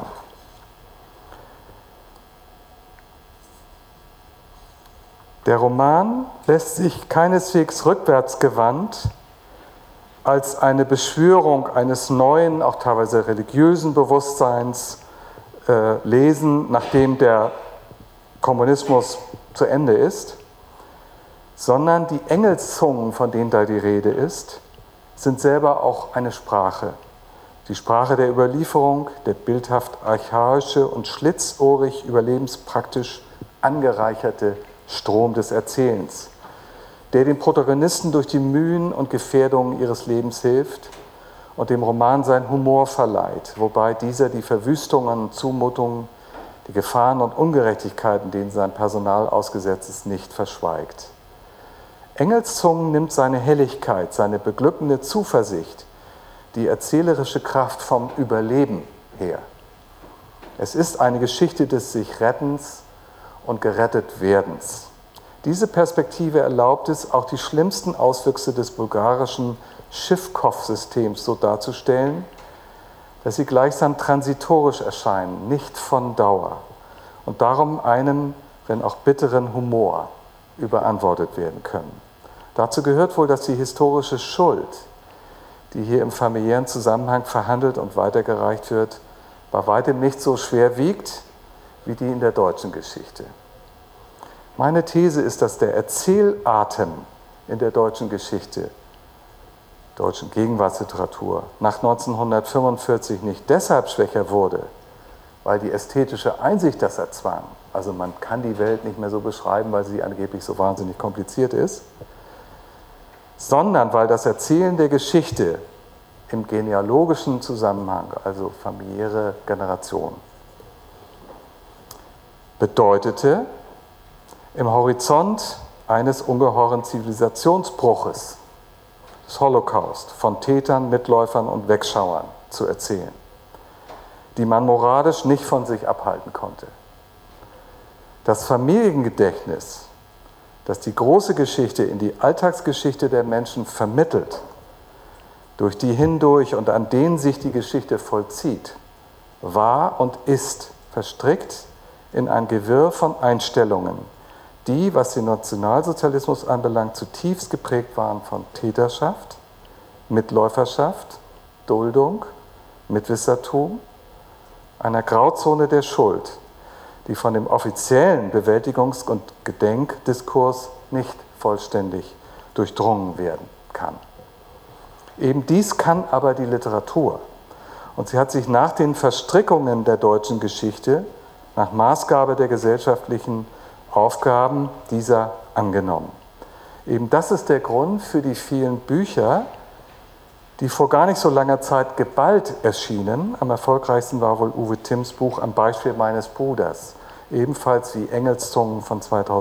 Der Roman lässt sich keineswegs rückwärtsgewandt als eine Beschwörung eines neuen, auch teilweise religiösen Bewusstseins lesen, nachdem der Kommunismus zu Ende ist, sondern die Engelszungen, von denen da die Rede ist, sind selber auch eine Sprache. Die Sprache der Überlieferung, der bildhaft archaische und schlitzohrig überlebenspraktisch angereicherte Strom des Erzählens, der den Protagonisten durch die Mühen und Gefährdungen ihres Lebens hilft und dem Roman seinen Humor verleiht, wobei dieser die Verwüstungen und Zumutungen, die Gefahren und Ungerechtigkeiten, denen sein Personal ausgesetzt ist, nicht verschweigt. Engelszungen nimmt seine Helligkeit, seine beglückende Zuversicht, die erzählerische Kraft vom Überleben her. Es ist eine Geschichte des Sich-Rettens und Gerettetwerdens. Diese Perspektive erlaubt es, auch die schlimmsten Auswüchse des bulgarischen Schiffkopfsystems so darzustellen, dass sie gleichsam transitorisch erscheinen, nicht von Dauer und darum einem, wenn auch bitteren Humor überantwortet werden können. Dazu gehört wohl, dass die historische Schuld, die hier im familiären Zusammenhang verhandelt und weitergereicht wird, bei weitem nicht so schwer wiegt wie die in der deutschen Geschichte. Meine These ist, dass der Erzählatem in der deutschen Geschichte, deutschen Gegenwartsliteratur, nach 1945 nicht deshalb schwächer wurde, weil die ästhetische Einsicht das erzwang. Also man kann die Welt nicht mehr so beschreiben, weil sie angeblich so wahnsinnig kompliziert ist, sondern weil das Erzählen der Geschichte im genealogischen Zusammenhang, also familiäre Generation, bedeutete, im Horizont eines ungeheuren Zivilisationsbruches, des Holocaust, von Tätern, Mitläufern und Wegschauern zu erzählen, die man moralisch nicht von sich abhalten konnte. Das Familiengedächtnis, das die große Geschichte in die Alltagsgeschichte der Menschen vermittelt, durch die hindurch und an denen sich die Geschichte vollzieht, war und ist verstrickt in ein Gewirr von Einstellungen, die, was den Nationalsozialismus anbelangt, zutiefst geprägt waren von Täterschaft, Mitläuferschaft, Duldung, Mitwissertum, einer Grauzone der Schuld, die von dem offiziellen Bewältigungs- und Gedenkdiskurs nicht vollständig durchdrungen werden kann. Eben dies kann aber die Literatur. Und sie hat sich nach den Verstrickungen der deutschen Geschichte, nach Maßgabe der gesellschaftlichen Aufgaben dieser angenommen. Eben das ist der Grund für die vielen Bücher, die vor gar nicht so langer Zeit geballt erschienen. Am erfolgreichsten war wohl Uwe Timms Buch Am Beispiel meines Bruders, ebenfalls wie Engelszungen von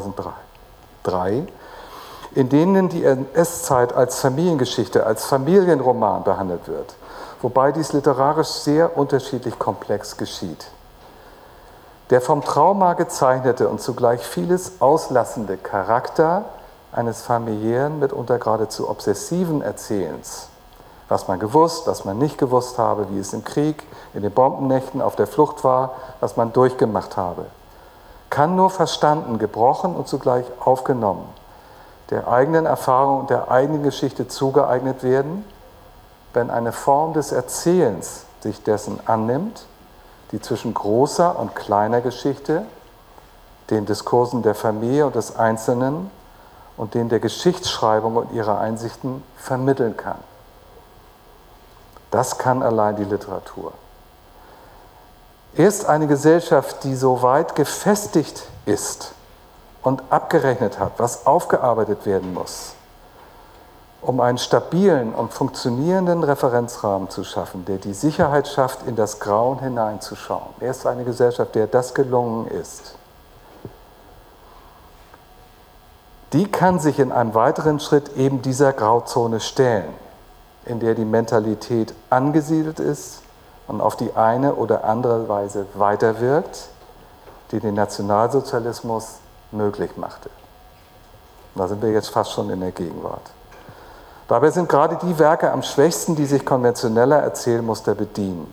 2003, in denen die NS-Zeit als Familiengeschichte, als Familienroman behandelt wird, wobei dies literarisch sehr unterschiedlich komplex geschieht. Der vom Trauma gezeichnete und zugleich vieles auslassende Charakter eines familiären, mitunter geradezu obsessiven Erzählens, was man gewusst, was man nicht gewusst habe, wie es im Krieg, in den Bombennächten auf der Flucht war, was man durchgemacht habe, kann nur verstanden, gebrochen und zugleich aufgenommen, der eigenen Erfahrung und der eigenen Geschichte zugeeignet werden, wenn eine Form des Erzählens sich dessen annimmt, die zwischen großer und kleiner Geschichte, den Diskursen der Familie und des Einzelnen und den der Geschichtsschreibung und ihrer Einsichten vermitteln kann. Das kann allein die Literatur. Erst eine Gesellschaft, die so weit gefestigt ist und abgerechnet hat, was aufgearbeitet werden muss, um einen stabilen und funktionierenden Referenzrahmen zu schaffen, der die Sicherheit schafft, in das Grauen hineinzuschauen. Erst eine Gesellschaft, der das gelungen ist, die kann sich in einem weiteren Schritt eben dieser Grauzone stellen, in der die Mentalität angesiedelt ist und auf die eine oder andere Weise weiterwirkt, die den Nationalsozialismus möglich machte. Da sind wir jetzt fast schon in der Gegenwart. Dabei sind gerade die Werke am schwächsten, die sich konventioneller Erzählmuster bedienen.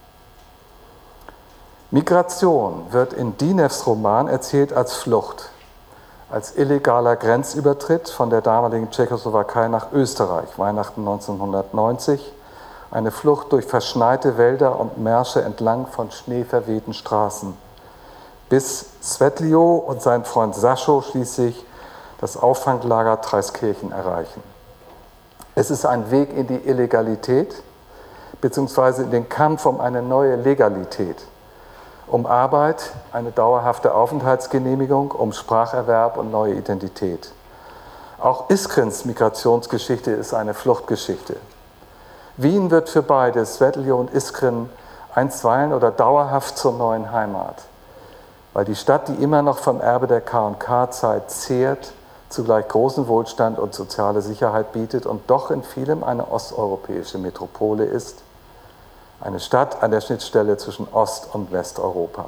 Migration wird in Dinevs Roman erzählt als Flucht, als illegaler Grenzübertritt von der damaligen Tschechoslowakei nach Österreich, Weihnachten 1990, eine Flucht durch verschneite Wälder und Märsche entlang von schneeverwehten Straßen, bis Svetljio und sein Freund Sascho schließlich das Auffanglager Traiskirchen erreichen. Es ist ein Weg in die Illegalität, beziehungsweise in den Kampf um eine neue Legalität, um Arbeit, eine dauerhafte Aufenthaltsgenehmigung, um Spracherwerb und neue Identität. Auch Iskrens Migrationsgeschichte ist eine Fluchtgeschichte. Wien wird für beide, Svetljio und Iskren, einstweilen oder dauerhaft zur neuen Heimat, weil die Stadt, die immer noch vom Erbe der K&K-Zeit zehrt, zugleich großen Wohlstand und soziale Sicherheit bietet und doch in vielem eine osteuropäische Metropole ist, eine Stadt an der Schnittstelle zwischen Ost- und Westeuropa.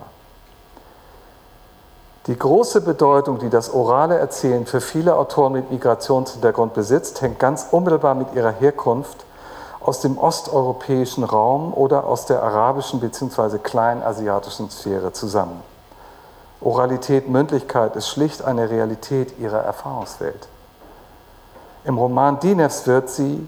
Die große Bedeutung, die das orale Erzählen für viele Autoren mit Migrationshintergrund besitzt, hängt ganz unmittelbar mit ihrer Herkunft aus dem osteuropäischen Raum oder aus der arabischen bzw. kleinasiatischen Sphäre zusammen. Oralität, Mündlichkeit ist schlicht eine Realität ihrer Erfahrungswelt. Im Roman Dinevs wird sie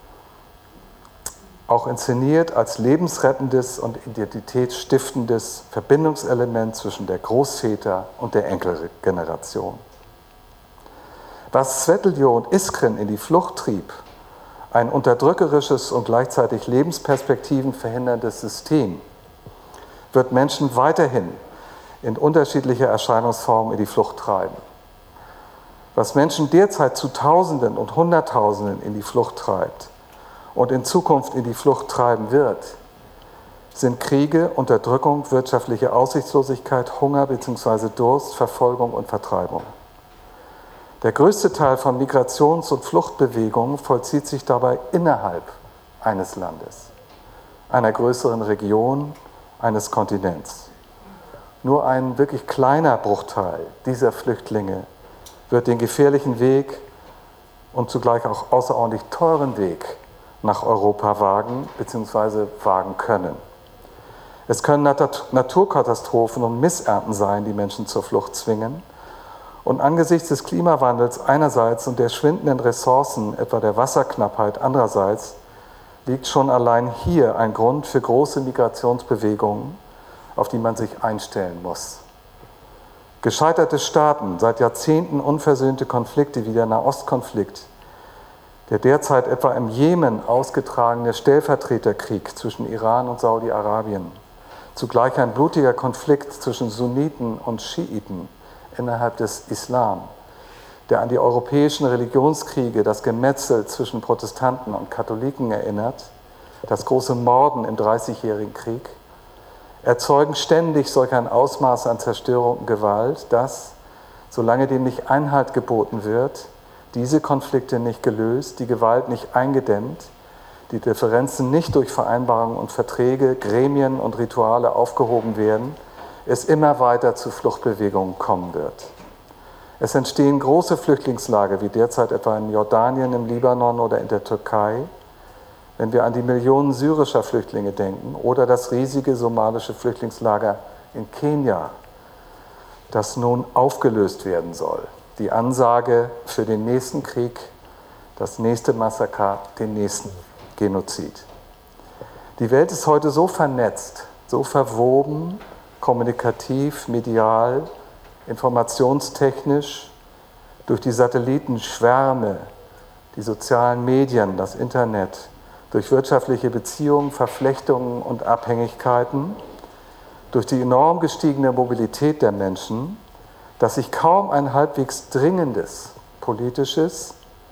auch inszeniert als lebensrettendes und identitätsstiftendes Verbindungselement zwischen der Großväter- und der Enkelgeneration. Was Svetljio und Iskren in die Flucht trieb, ein unterdrückerisches und gleichzeitig Lebensperspektiven verhinderndes System, wird Menschen weiterhin in unterschiedlicher Erscheinungsform in die Flucht treiben. Was Menschen derzeit zu Tausenden und Hunderttausenden in die Flucht treibt und in Zukunft in die Flucht treiben wird, sind Kriege, Unterdrückung, wirtschaftliche Aussichtslosigkeit, Hunger bzw. Durst, Verfolgung und Vertreibung. Der größte Teil von Migrations- und Fluchtbewegungen vollzieht sich dabei innerhalb eines Landes, einer größeren Region, eines Kontinents. Nur ein wirklich kleiner Bruchteil dieser Flüchtlinge wird den gefährlichen Weg und zugleich auch außerordentlich teuren Weg nach Europa wagen bzw. wagen können. Es können Naturkatastrophen und Missernten sein, die Menschen zur Flucht zwingen. Und angesichts des Klimawandels einerseits und der schwindenden Ressourcen, etwa der Wasserknappheit andererseits, liegt schon allein hier ein Grund für große Migrationsbewegungen, auf die man sich einstellen muss. Gescheiterte Staaten, seit Jahrzehnten unversöhnte Konflikte wie der Nahostkonflikt, der derzeit etwa im Jemen ausgetragene Stellvertreterkrieg zwischen Iran und Saudi-Arabien, zugleich ein blutiger Konflikt zwischen Sunniten und Schiiten innerhalb des Islam, der an die europäischen Religionskriege, das Gemetzel zwischen Protestanten und Katholiken erinnert, das große Morden im Dreißigjährigen Krieg, erzeugen ständig solch ein Ausmaß an Zerstörung und Gewalt, dass, solange dem nicht Einhalt geboten wird, diese Konflikte nicht gelöst, die Gewalt nicht eingedämmt, die Differenzen nicht durch Vereinbarungen und Verträge, Gremien und Rituale aufgehoben werden, es immer weiter zu Fluchtbewegungen kommen wird. Es entstehen große Flüchtlingslager, wie derzeit etwa in Jordanien, im Libanon oder in der Türkei, wenn wir an die Millionen syrischer Flüchtlinge denken, oder das riesige somalische Flüchtlingslager in Kenia, das nun aufgelöst werden soll. Die Ansage für den nächsten Krieg, das nächste Massaker, den nächsten Genozid. Die Welt ist heute so vernetzt, so verwoben, kommunikativ, medial, informationstechnisch, durch die Satellitenschwärme, die sozialen Medien, das Internet, durch wirtschaftliche Beziehungen, Verflechtungen und Abhängigkeiten, durch die enorm gestiegene Mobilität der Menschen, dass sich kaum ein halbwegs dringendes politisches,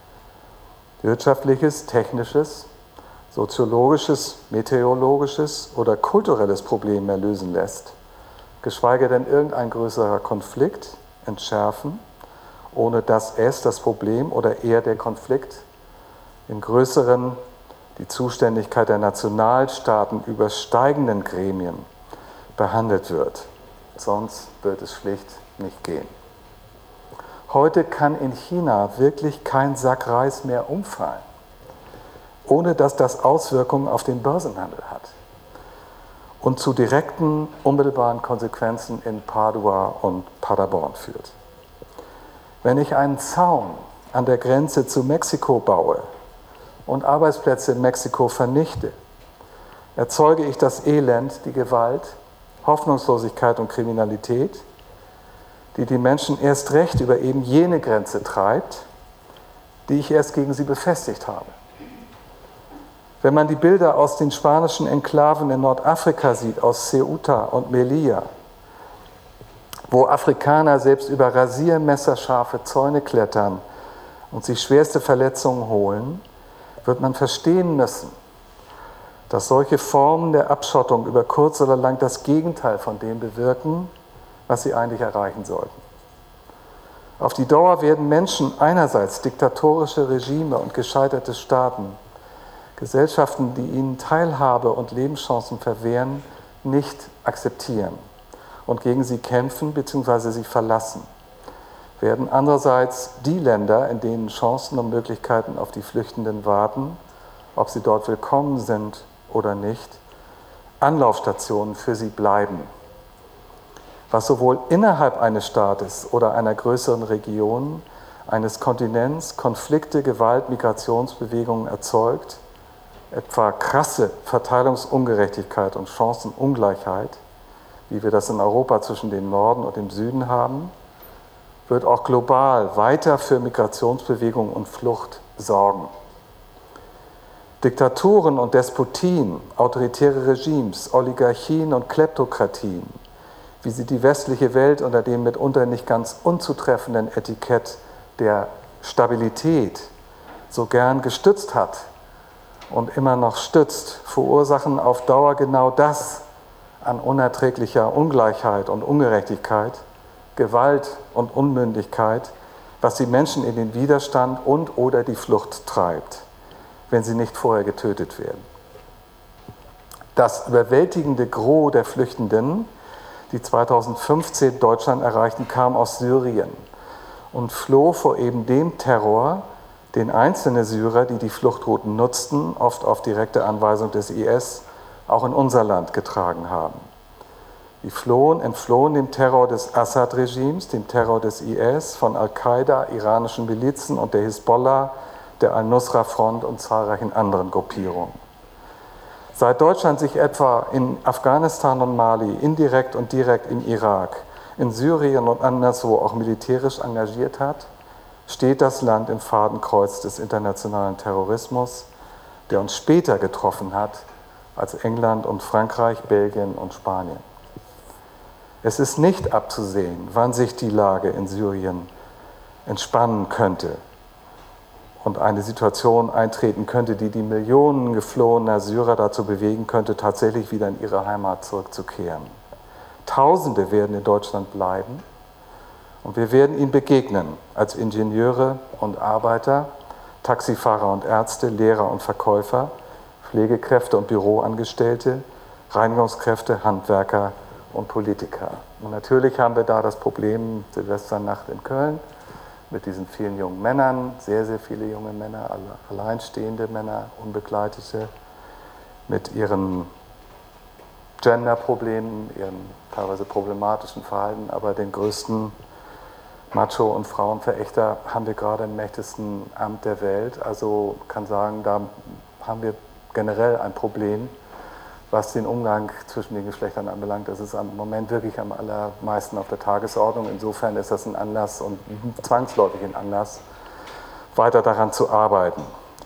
wirtschaftliches, technisches, soziologisches, meteorologisches oder kulturelles Problem mehr lösen lässt, geschweige denn irgendein größerer Konflikt entschärfen, ohne dass es, das Problem oder eher der Konflikt, in größeren, die Zuständigkeit der Nationalstaaten übersteigenden Gremien behandelt wird. Sonst wird es schlicht nicht gehen. Heute kann in China wirklich kein Sack Reis mehr umfallen. ohne dass das Auswirkungen auf den Börsenhandel hat und zu direkten, unmittelbaren Konsequenzen in Padua und Paderborn führt. Wenn ich einen Zaun an der Grenze zu Mexiko baue und Arbeitsplätze in Mexiko vernichte, erzeuge ich das Elend, die Gewalt, Hoffnungslosigkeit und Kriminalität, die die Menschen erst recht über eben jene Grenze treibt, die ich erst gegen sie befestigt habe. Wenn man die Bilder aus den spanischen Enklaven in Nordafrika sieht, aus Ceuta und Melilla, wo Afrikaner selbst über rasiermesserscharfe Zäune klettern und sich schwerste Verletzungen holen, wird man verstehen müssen, dass solche Formen der Abschottung über kurz oder lang das Gegenteil von dem bewirken, was sie eigentlich erreichen sollten. Auf die Dauer werden Menschen einerseits diktatorische Regime und gescheiterte Staaten, Gesellschaften, die ihnen Teilhabe und Lebenschancen verwehren, nicht akzeptieren und gegen sie kämpfen bzw. sie verlassen. Werden andererseits die Länder, in denen Chancen und Möglichkeiten auf die Flüchtenden warten, ob sie dort willkommen sind oder nicht, Anlaufstationen für sie bleiben. Was sowohl innerhalb eines Staates oder einer größeren Region, eines Kontinents Konflikte, Gewalt, Migrationsbewegungen erzeugt, etwa krasse Verteilungsungerechtigkeit und Chancenungleichheit, wie wir das in Europa zwischen dem Norden und dem Süden haben, wird auch global weiter für Migrationsbewegungen und Flucht sorgen. Diktaturen und Despotien, autoritäre Regimes, Oligarchien und Kleptokratien, wie sie die westliche Welt unter dem mitunter nicht ganz unzutreffenden Etikett der Stabilität so gern gestützt hat und immer noch stützt, verursachen auf Dauer genau das an unerträglicher Ungleichheit und Ungerechtigkeit, Gewalt und Unmündigkeit, was die Menschen in den Widerstand und/oder die Flucht treibt, wenn sie nicht vorher getötet werden. Das überwältigende Gros der Flüchtenden, die 2015 Deutschland erreichten, kam aus Syrien und floh vor eben dem Terror, den einzelne Syrer, die die Fluchtrouten nutzten, oft auf direkte Anweisung des IS, auch in unser Land getragen haben. Die entflohen dem Terror des Assad-Regimes, dem Terror des IS, von Al-Qaida, iranischen Milizen und der Hisbollah, der Al-Nusra-Front und zahlreichen anderen Gruppierungen. Seit Deutschland sich etwa in Afghanistan und Mali, indirekt und direkt im Irak, in Syrien und anderswo auch militärisch engagiert hat, steht das Land im Fadenkreuz des internationalen Terrorismus, der uns später getroffen hat als England und Frankreich, Belgien und Spanien. Es ist nicht abzusehen, wann sich die Lage in Syrien entspannen könnte und eine Situation eintreten könnte, die die Millionen geflohener Syrer dazu bewegen könnte, tatsächlich wieder in ihre Heimat zurückzukehren. Tausende werden in Deutschland bleiben und wir werden ihnen begegnen als Ingenieure und Arbeiter, Taxifahrer und Ärzte, Lehrer und Verkäufer, Pflegekräfte und Büroangestellte, Reinigungskräfte, Handwerker und Politiker. Und natürlich haben wir da das Problem Silvesternacht in Köln mit diesen vielen jungen Männern, sehr, sehr viele junge Männer, alleinstehende Männer, Unbegleitete, mit ihren Genderproblemen, ihren teilweise problematischen Verhalten, aber den größten Macho- und Frauenverächter haben wir gerade im mächtigsten Amt der Welt. Also kann sagen, da haben wir generell ein Problem, was den Umgang zwischen den Geschlechtern anbelangt. Das ist im Moment wirklich am allermeisten auf der Tagesordnung. Insofern ist das ein Anlass und zwangsläufig ein Anlass, weiter daran zu arbeiten.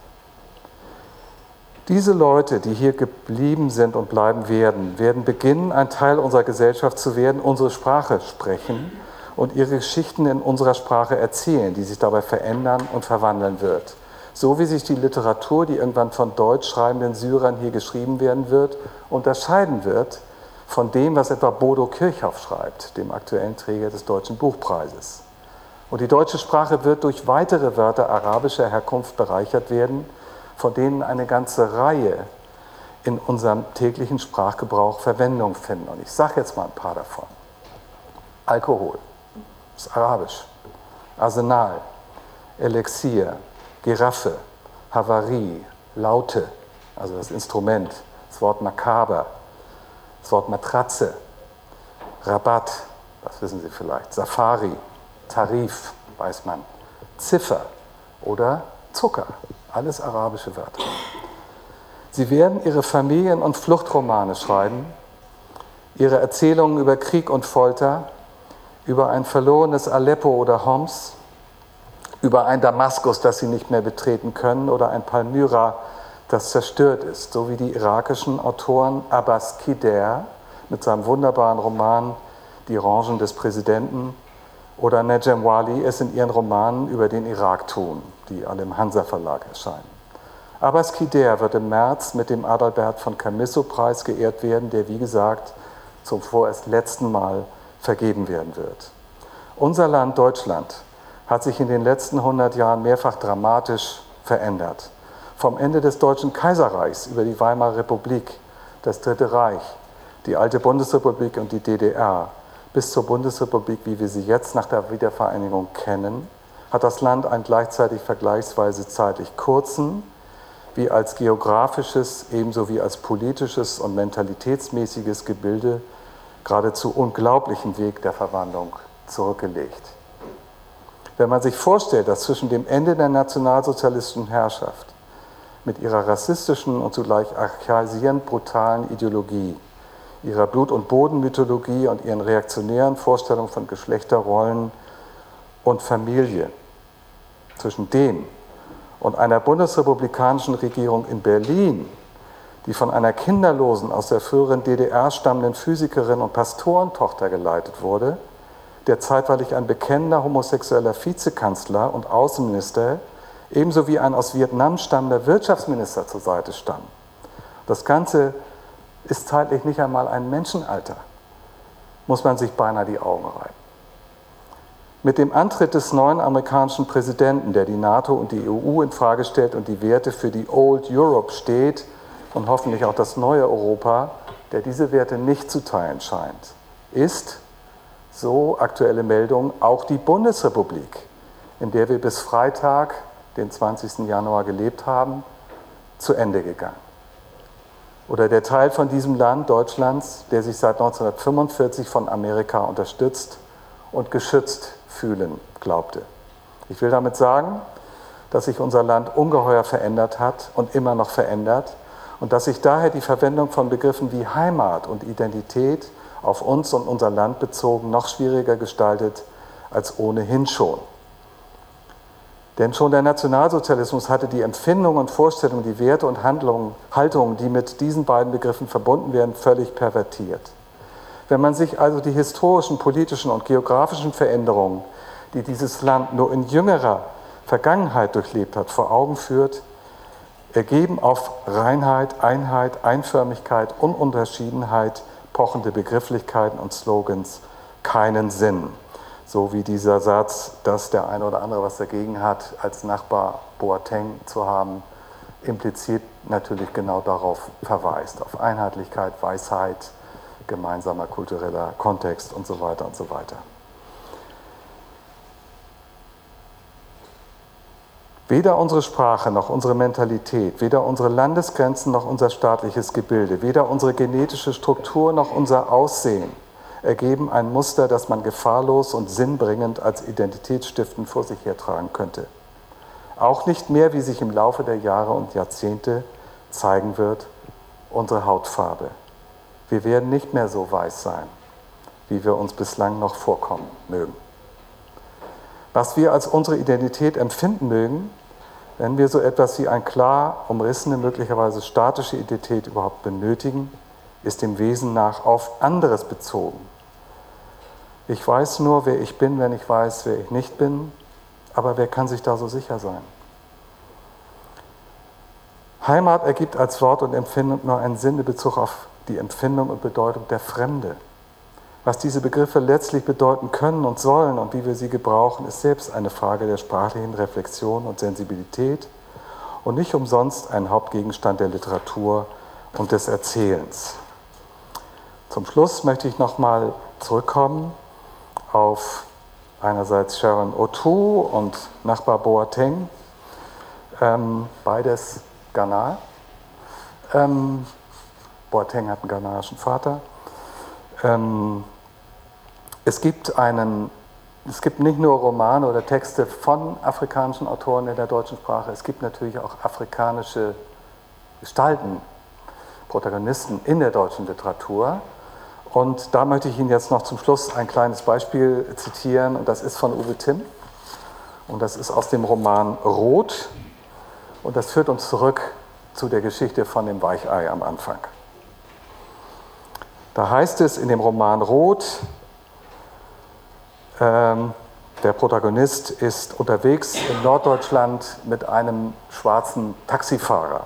Diese Leute, die hier geblieben sind und bleiben werden beginnen, ein Teil unserer Gesellschaft zu werden, unsere Sprache sprechen und ihre Geschichten in unserer Sprache erzählen, die sich dabei verändern und verwandeln wird. So wie sich die Literatur, die irgendwann von deutsch schreibenden Syrern hier geschrieben werden wird, unterscheiden wird von dem, was etwa Bodo Kirchhoff schreibt, dem aktuellen Träger des Deutschen Buchpreises. Und die deutsche Sprache wird durch weitere Wörter arabischer Herkunft bereichert werden, von denen eine ganze Reihe in unserem täglichen Sprachgebrauch Verwendung finden. Und ich sage jetzt mal ein paar davon. Alkohol ist arabisch, Arsenal, Elixier, Giraffe, Havarie, Laute, also das Instrument, das Wort makaber, das Wort Matratze, Rabatt, das wissen Sie vielleicht, Safari, Tarif, weiß man, Ziffer oder Zucker, alles arabische Wörter. Sie werden ihre Familien- und Fluchtromane schreiben, ihre Erzählungen über Krieg und Folter, über ein verlorenes Aleppo oder Homs, über ein Damaskus, das sie nicht mehr betreten können, oder ein Palmyra, das zerstört ist, so wie die irakischen Autoren Abbas Kider mit seinem wunderbaren Roman Die Orangen des Präsidenten oder Najem Wali es in ihren Romanen über den Irak tun, die alle im Hansa Verlag erscheinen. Abbas Kider wird im März mit dem Adalbert von Camisso-Preis geehrt werden, der, wie gesagt, zum vorerst letzten Mal vergeben werden wird. Unser Land Deutschland hat sich in den letzten 100 Jahren mehrfach dramatisch verändert. Vom Ende des Deutschen Kaiserreichs über die Weimarer Republik, das Dritte Reich, die alte Bundesrepublik und die DDR bis zur Bundesrepublik, wie wir sie jetzt nach der Wiedervereinigung kennen, hat das Land einen gleichzeitig vergleichsweise zeitlich kurzen, wie als geografisches, ebenso wie als politisches und mentalitätsmäßiges Gebilde geradezu unglaublichen Weg der Verwandlung zurückgelegt. Wenn man sich vorstellt, dass zwischen dem Ende der nationalsozialistischen Herrschaft mit ihrer rassistischen und zugleich archaisierend brutalen Ideologie, ihrer Blut- und Bodenmythologie und ihren reaktionären Vorstellungen von Geschlechterrollen und Familie, zwischen dem und einer bundesrepublikanischen Regierung in Berlin, die von einer kinderlosen, aus der früheren DDR stammenden Physikerin und Pastorentochter geleitet wurde, der zeitweilig ein bekennender homosexueller Vizekanzler und Außenminister ebenso wie ein aus Vietnam stammender Wirtschaftsminister zur Seite stand. Das Ganze ist zeitlich nicht einmal ein Menschenalter, muss man sich beinahe die Augen reiben. Mit dem Antritt des neuen amerikanischen Präsidenten, der die NATO und die EU in Frage stellt und die Werte für die Old Europe steht und hoffentlich auch das neue Europa, der diese Werte nicht zu teilen scheint, ist, so aktuelle Meldung, auch die Bundesrepublik, in der wir bis Freitag, den 20. Januar, gelebt haben, zu Ende gegangen. Oder der Teil von diesem Land, Deutschlands, der sich seit 1945 von Amerika unterstützt und geschützt fühlen glaubte. Ich will damit sagen, dass sich unser Land ungeheuer verändert hat und immer noch verändert und dass sich daher die Verwendung von Begriffen wie Heimat und Identität auf uns und unser Land bezogen noch schwieriger gestaltet als ohnehin schon. Denn schon der Nationalsozialismus hatte die Empfindungen und Vorstellungen, die Werte und Haltungen, die mit diesen beiden Begriffen verbunden werden, völlig pervertiert. Wenn man sich also die historischen, politischen und geografischen Veränderungen, die dieses Land nur in jüngerer Vergangenheit durchlebt hat, vor Augen führt, ergeben auf Reinheit, Einheit, Einförmigkeit, Ununterschiedenheit pochende Begrifflichkeiten und Slogans keinen Sinn. So wie dieser Satz, dass der eine oder andere was dagegen hat, als Nachbar Boateng zu haben, implizit natürlich genau darauf verweist, auf Einheitlichkeit, Weisheit, gemeinsamer kultureller Kontext und so weiter und so weiter. Weder unsere Sprache noch unsere Mentalität, weder unsere Landesgrenzen noch unser staatliches Gebilde, weder unsere genetische Struktur noch unser Aussehen ergeben ein Muster, das man gefahrlos und sinnbringend als identitätsstiftend vor sich hertragen könnte. Auch nicht mehr, wie sich im Laufe der Jahre und Jahrzehnte zeigen wird, unsere Hautfarbe. Wir werden nicht mehr so weiß sein, wie wir uns bislang noch vorkommen mögen. Was wir als unsere Identität empfinden mögen, wenn wir so etwas wie eine klar umrissene, möglicherweise statische Identität überhaupt benötigen, ist dem Wesen nach auf anderes bezogen. Ich weiß nur, wer ich bin, wenn ich weiß, wer ich nicht bin, aber wer kann sich da so sicher sein? Heimat ergibt als Wort und Empfindung nur einen Sinn in Bezug auf die Empfindung und Bedeutung der Fremde. Was diese Begriffe letztlich bedeuten können und sollen und wie wir sie gebrauchen, ist selbst eine Frage der sprachlichen Reflexion und Sensibilität und nicht umsonst ein Hauptgegenstand der Literatur und des Erzählens. Zum Schluss möchte ich nochmal zurückkommen auf einerseits Sharon O'Toole und Nachbar Boateng, beides Ghana. Boateng hat einen ghanaischen Vater. Es gibt nicht nur Romane oder Texte von afrikanischen Autoren in der deutschen Sprache, es gibt natürlich auch afrikanische Gestalten, Protagonisten in der deutschen Literatur. Und da möchte ich Ihnen jetzt noch zum Schluss ein kleines Beispiel zitieren, und das ist von Uwe Timm. Und das ist aus dem Roman Rot. Und das führt uns zurück zu der Geschichte von dem Weichei am Anfang. Da heißt es in dem Roman Rot, der Protagonist ist unterwegs in Norddeutschland mit einem schwarzen Taxifahrer.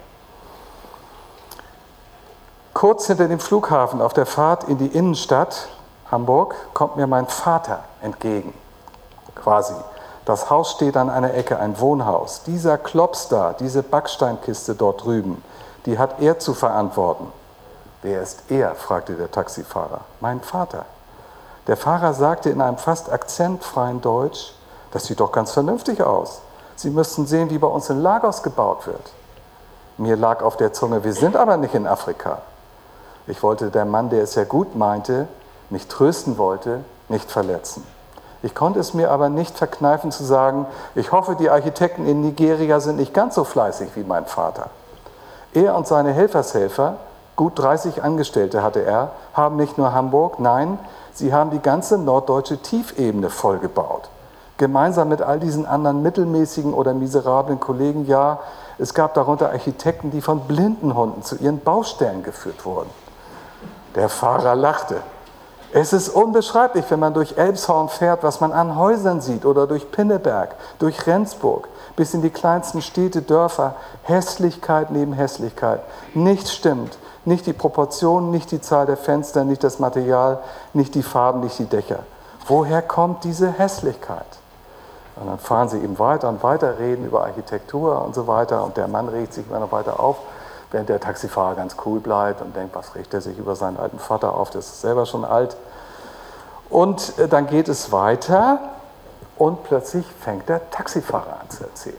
Kurz hinter dem Flughafen auf der Fahrt in die Innenstadt Hamburg kommt mir mein Vater entgegen, quasi. Das Haus steht an einer Ecke, ein Wohnhaus. Dieser Klops da, diese Backsteinkiste dort drüben, die hat er zu verantworten. Wer ist er? Fragte der Taxifahrer. Mein Vater. Der Fahrer sagte in einem fast akzentfreien Deutsch, das sieht doch ganz vernünftig aus. Sie müssten sehen, wie bei uns in Lagos gebaut wird. Mir lag auf der Zunge, wir sind aber nicht in Afrika. Ich wollte der Mann, der es ja gut meinte, mich trösten wollte, nicht verletzen. Ich konnte es mir aber nicht verkneifen zu sagen, ich hoffe, die Architekten in Nigeria sind nicht ganz so fleißig wie mein Vater. Er und seine Helfershelfer, gut 30 Angestellte hatte er, haben nicht nur Hamburg, nein, sie haben die ganze norddeutsche Tiefebene vollgebaut. Gemeinsam mit all diesen anderen mittelmäßigen oder miserablen Kollegen, ja, es gab darunter Architekten, die von Blindenhunden zu ihren Baustellen geführt wurden. Der Fahrer lachte. Es ist unbeschreiblich, wenn man durch Elbshorn fährt, was man an Häusern sieht, oder durch Pinneberg, durch Rendsburg, bis in die kleinsten Städte, Dörfer. Hässlichkeit neben Hässlichkeit. Nichts stimmt. Nicht die Proportionen, nicht die Zahl der Fenster, nicht das Material, nicht die Farben, nicht die Dächer. Woher kommt diese Hässlichkeit? Und dann fahren sie eben weiter und weiter, reden über Architektur und so weiter. Und der Mann regt sich immer noch weiter auf, während der Taxifahrer ganz cool bleibt und denkt, was regt er sich über seinen alten Vater auf, der ist selber schon alt. Und dann geht es weiter und plötzlich fängt der Taxifahrer an zu erzählen.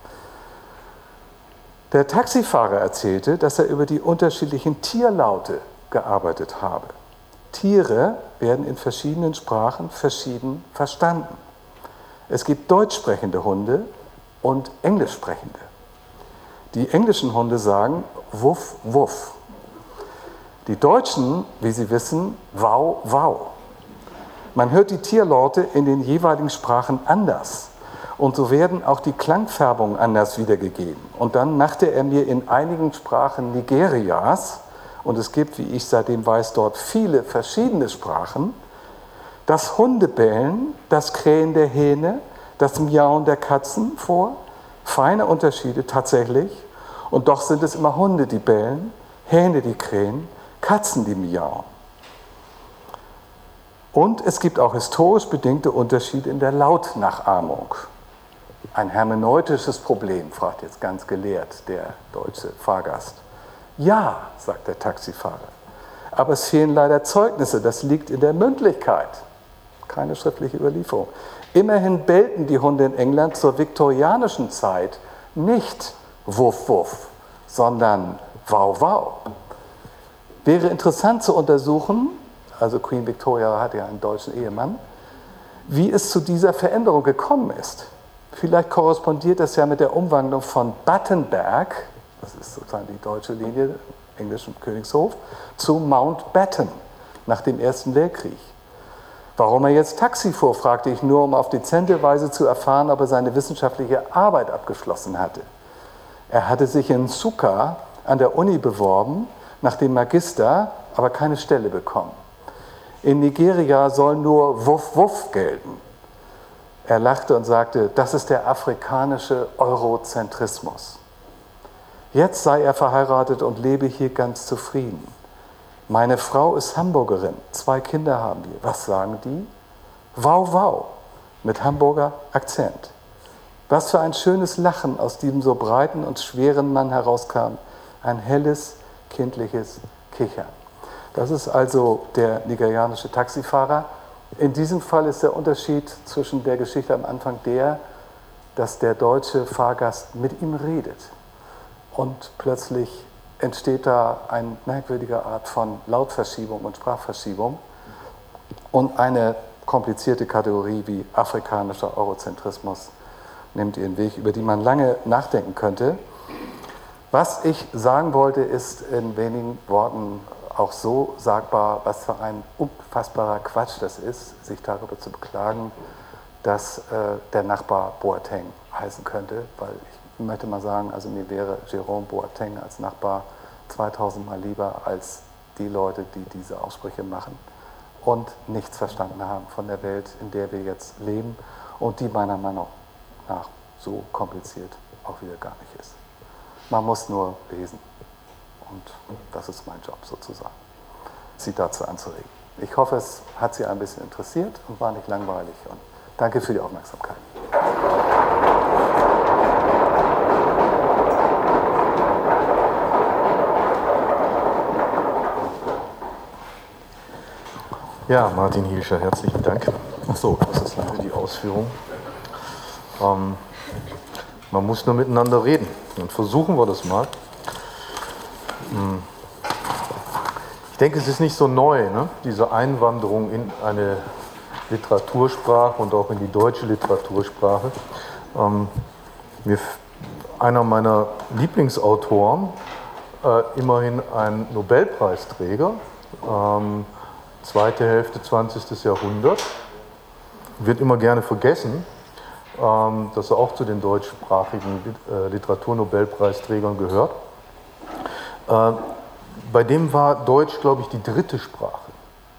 Der Taxifahrer erzählte, dass er über die unterschiedlichen Tierlaute gearbeitet habe. Tiere werden in verschiedenen Sprachen verschieden verstanden. Es gibt deutsch sprechende Hunde und englisch sprechende. Die englischen Hunde sagen Wuff, Wuff. Die Deutschen, wie Sie wissen, Wow, Wow. Man hört die Tierlaute in den jeweiligen Sprachen anders. Und so werden auch die Klangfärbungen anders wiedergegeben. Und dann machte er mir in einigen Sprachen Nigerias, und es gibt, wie ich seitdem weiß, dort viele verschiedene Sprachen, das Hundebellen, das Krähen der Hähne, das Miauen der Katzen vor. Feine Unterschiede tatsächlich. Und doch sind es immer Hunde, die bellen, Hähne, die krähen, Katzen, die miauen. Und es gibt auch historisch bedingte Unterschiede in der Lautnachahmung. Ein hermeneutisches Problem, fragt jetzt ganz gelehrt der deutsche Fahrgast. Ja, sagt der Taxifahrer, aber es fehlen leider Zeugnisse, das liegt in der Mündlichkeit. Keine schriftliche Überlieferung. Immerhin bellten die Hunde in England zur viktorianischen Zeit nicht Wuff, Wuff, sondern Wow, Wow. Wäre interessant zu untersuchen, also Queen Victoria hatte ja einen deutschen Ehemann, wie es zu dieser Veränderung gekommen ist. Vielleicht korrespondiert das ja mit der Umwandlung von Battenberg, das ist sozusagen die deutsche Linie, englisch im Königshof, zu Mountbatten nach dem Ersten Weltkrieg. Warum er jetzt Taxi fuhr, fragte ich nur, um auf dezente Weise zu erfahren, ob er seine wissenschaftliche Arbeit abgeschlossen hatte. Er hatte sich in Nsukka an der Uni beworben, nach dem Magister, aber keine Stelle bekommen. In Nigeria soll nur Wuff Wuff gelten. Er lachte und sagte, das ist der afrikanische Eurozentrismus. Jetzt sei er verheiratet und lebe hier ganz zufrieden. Meine Frau ist Hamburgerin, 2 Kinder haben wir. Was sagen die? Wow, wow, mit Hamburger Akzent. Was für ein schönes Lachen aus diesem so breiten und schweren Mann herauskam. Ein helles, kindliches Kichern. Das ist also der nigerianische Taxifahrer. In diesem Fall ist der Unterschied zwischen der Geschichte am Anfang der, dass der deutsche Fahrgast mit ihm redet und plötzlich entsteht da eine merkwürdige Art von Lautverschiebung und Sprachverschiebung und eine komplizierte Kategorie wie afrikanischer Eurozentrismus nimmt ihren Weg, über die man lange nachdenken könnte. Was ich sagen wollte, ist in wenigen Worten auch so sagbar, was für ein unfassbarer Quatsch das ist, sich darüber zu beklagen, dass der Nachbar Boateng heißen könnte, weil ich möchte mal sagen, also mir wäre Jerome Boateng als Nachbar 2000 Mal lieber als die Leute, die diese Aussprüche machen und nichts verstanden haben von der Welt, in der wir jetzt leben und die meiner Meinung nach so kompliziert auch wieder gar nicht ist. Man muss nur lesen und das ist mein Job sozusagen, Sie dazu anzuregen. Ich hoffe, es hat Sie ein bisschen interessiert und war nicht langweilig und danke für die Aufmerksamkeit. Ja, Martin Hielscher, herzlichen Dank. Achso, das ist für die Ausführung. Man muss nur miteinander reden. Und versuchen wir das mal. Ich denke, es ist nicht so neu, ne? Diese Einwanderung in eine Literatursprache und auch in die deutsche Literatursprache. Einer meiner Lieblingsautoren, immerhin ein Nobelpreisträger, zweite Hälfte 20. Jahrhundert, wird immer gerne vergessen, dass er auch zu den deutschsprachigen Literaturnobelpreisträgern gehört. Bei dem war Deutsch, glaube ich, die dritte Sprache.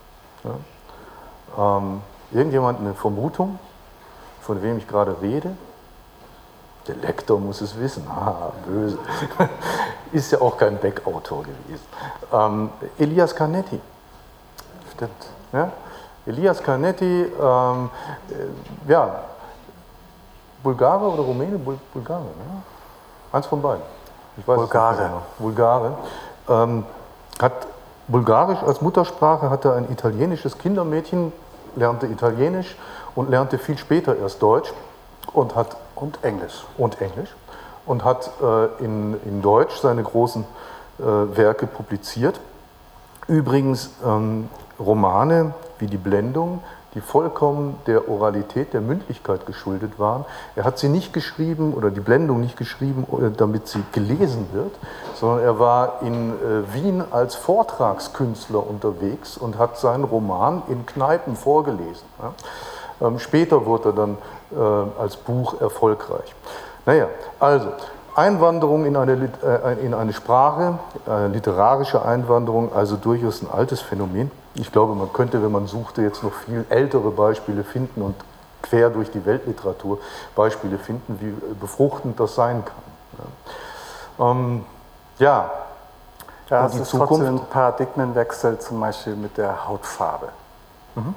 Ja? Irgendjemand eine Vermutung, von wem ich gerade rede? Der Lektor muss es wissen. Ah, böse. Ist ja auch kein Beck-Autor gewesen. Elias Canetti. Stimmt. Ja? Elias Canetti, ja, Bulgare oder Rumäne? Bulgare, ne? Eins von beiden. Ich weiß Bulgare. Bulgare. Hat Bulgarisch als Muttersprache, hatte ein italienisches Kindermädchen, lernte Italienisch und lernte viel später erst Deutsch und Englisch. Und hat in Deutsch seine großen Werke publiziert. Übrigens Romane wie Die Blendung, die vollkommen der Oralität, der Mündlichkeit geschuldet waren. Er hat sie nicht geschrieben oder die Blendung nicht geschrieben, damit sie gelesen wird, sondern er war in Wien als Vortragskünstler unterwegs und hat seinen Roman in Kneipen vorgelesen. Ja. Später wurde er dann als Buch erfolgreich. Naja, also Einwanderung in eine Sprache, literarische Einwanderung, also durchaus ein altes Phänomen. Ich glaube, man könnte, wenn man suchte, jetzt noch viel ältere Beispiele finden und quer durch die Weltliteratur Beispiele finden, wie befruchtend das sein kann. Ja, ja, es ist trotzdem ein Paradigmenwechsel, zum Beispiel mit der Hautfarbe. Mhm.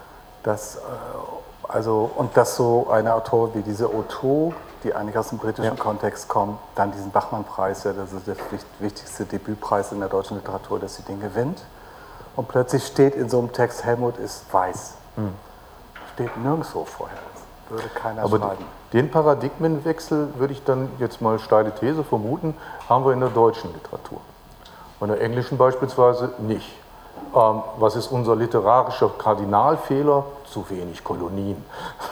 Dass so eine Autorin wie diese Otto, die eigentlich aus dem britischen Kontext kommt, dann diesen Bachmann-Preis, ja, das ist der wichtigste Debütpreis in der deutschen Literatur, dass sie den gewinnt. Und plötzlich steht in so einem Text, Helmut ist weiß. Steht nirgendwo vorher. Das würde keiner schreiben. Den Paradigmenwechsel, würde ich dann jetzt mal steile These vermuten, haben wir in der deutschen Literatur. In der englischen beispielsweise nicht. Was ist unser literarischer Kardinalfehler? Zu wenig Kolonien.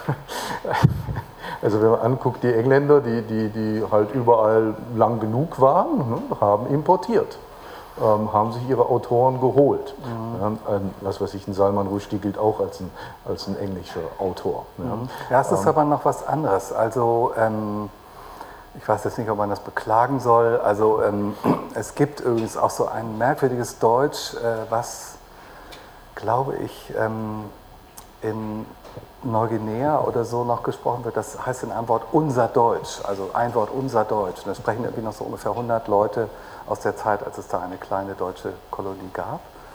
Also wenn man anguckt, die Engländer, die halt überall lang genug waren, haben importiert. Haben sich ihre Autoren geholt. Mhm. Ja, was weiß ich, ein Salman Rushdie gilt auch als ein englischer Autor. Mhm. Ja, es ist aber noch was anderes. Also ich weiß jetzt nicht, ob man das beklagen soll. Also es gibt übrigens auch so ein merkwürdiges Deutsch, was, glaube ich, in Neuguinea oder so noch gesprochen wird. Das heißt in einem Wort unser Deutsch, also ein Wort unser Deutsch. Und da sprechen irgendwie noch so ungefähr 100 Leute aus der Zeit, als es da eine kleine deutsche Kolonie gab.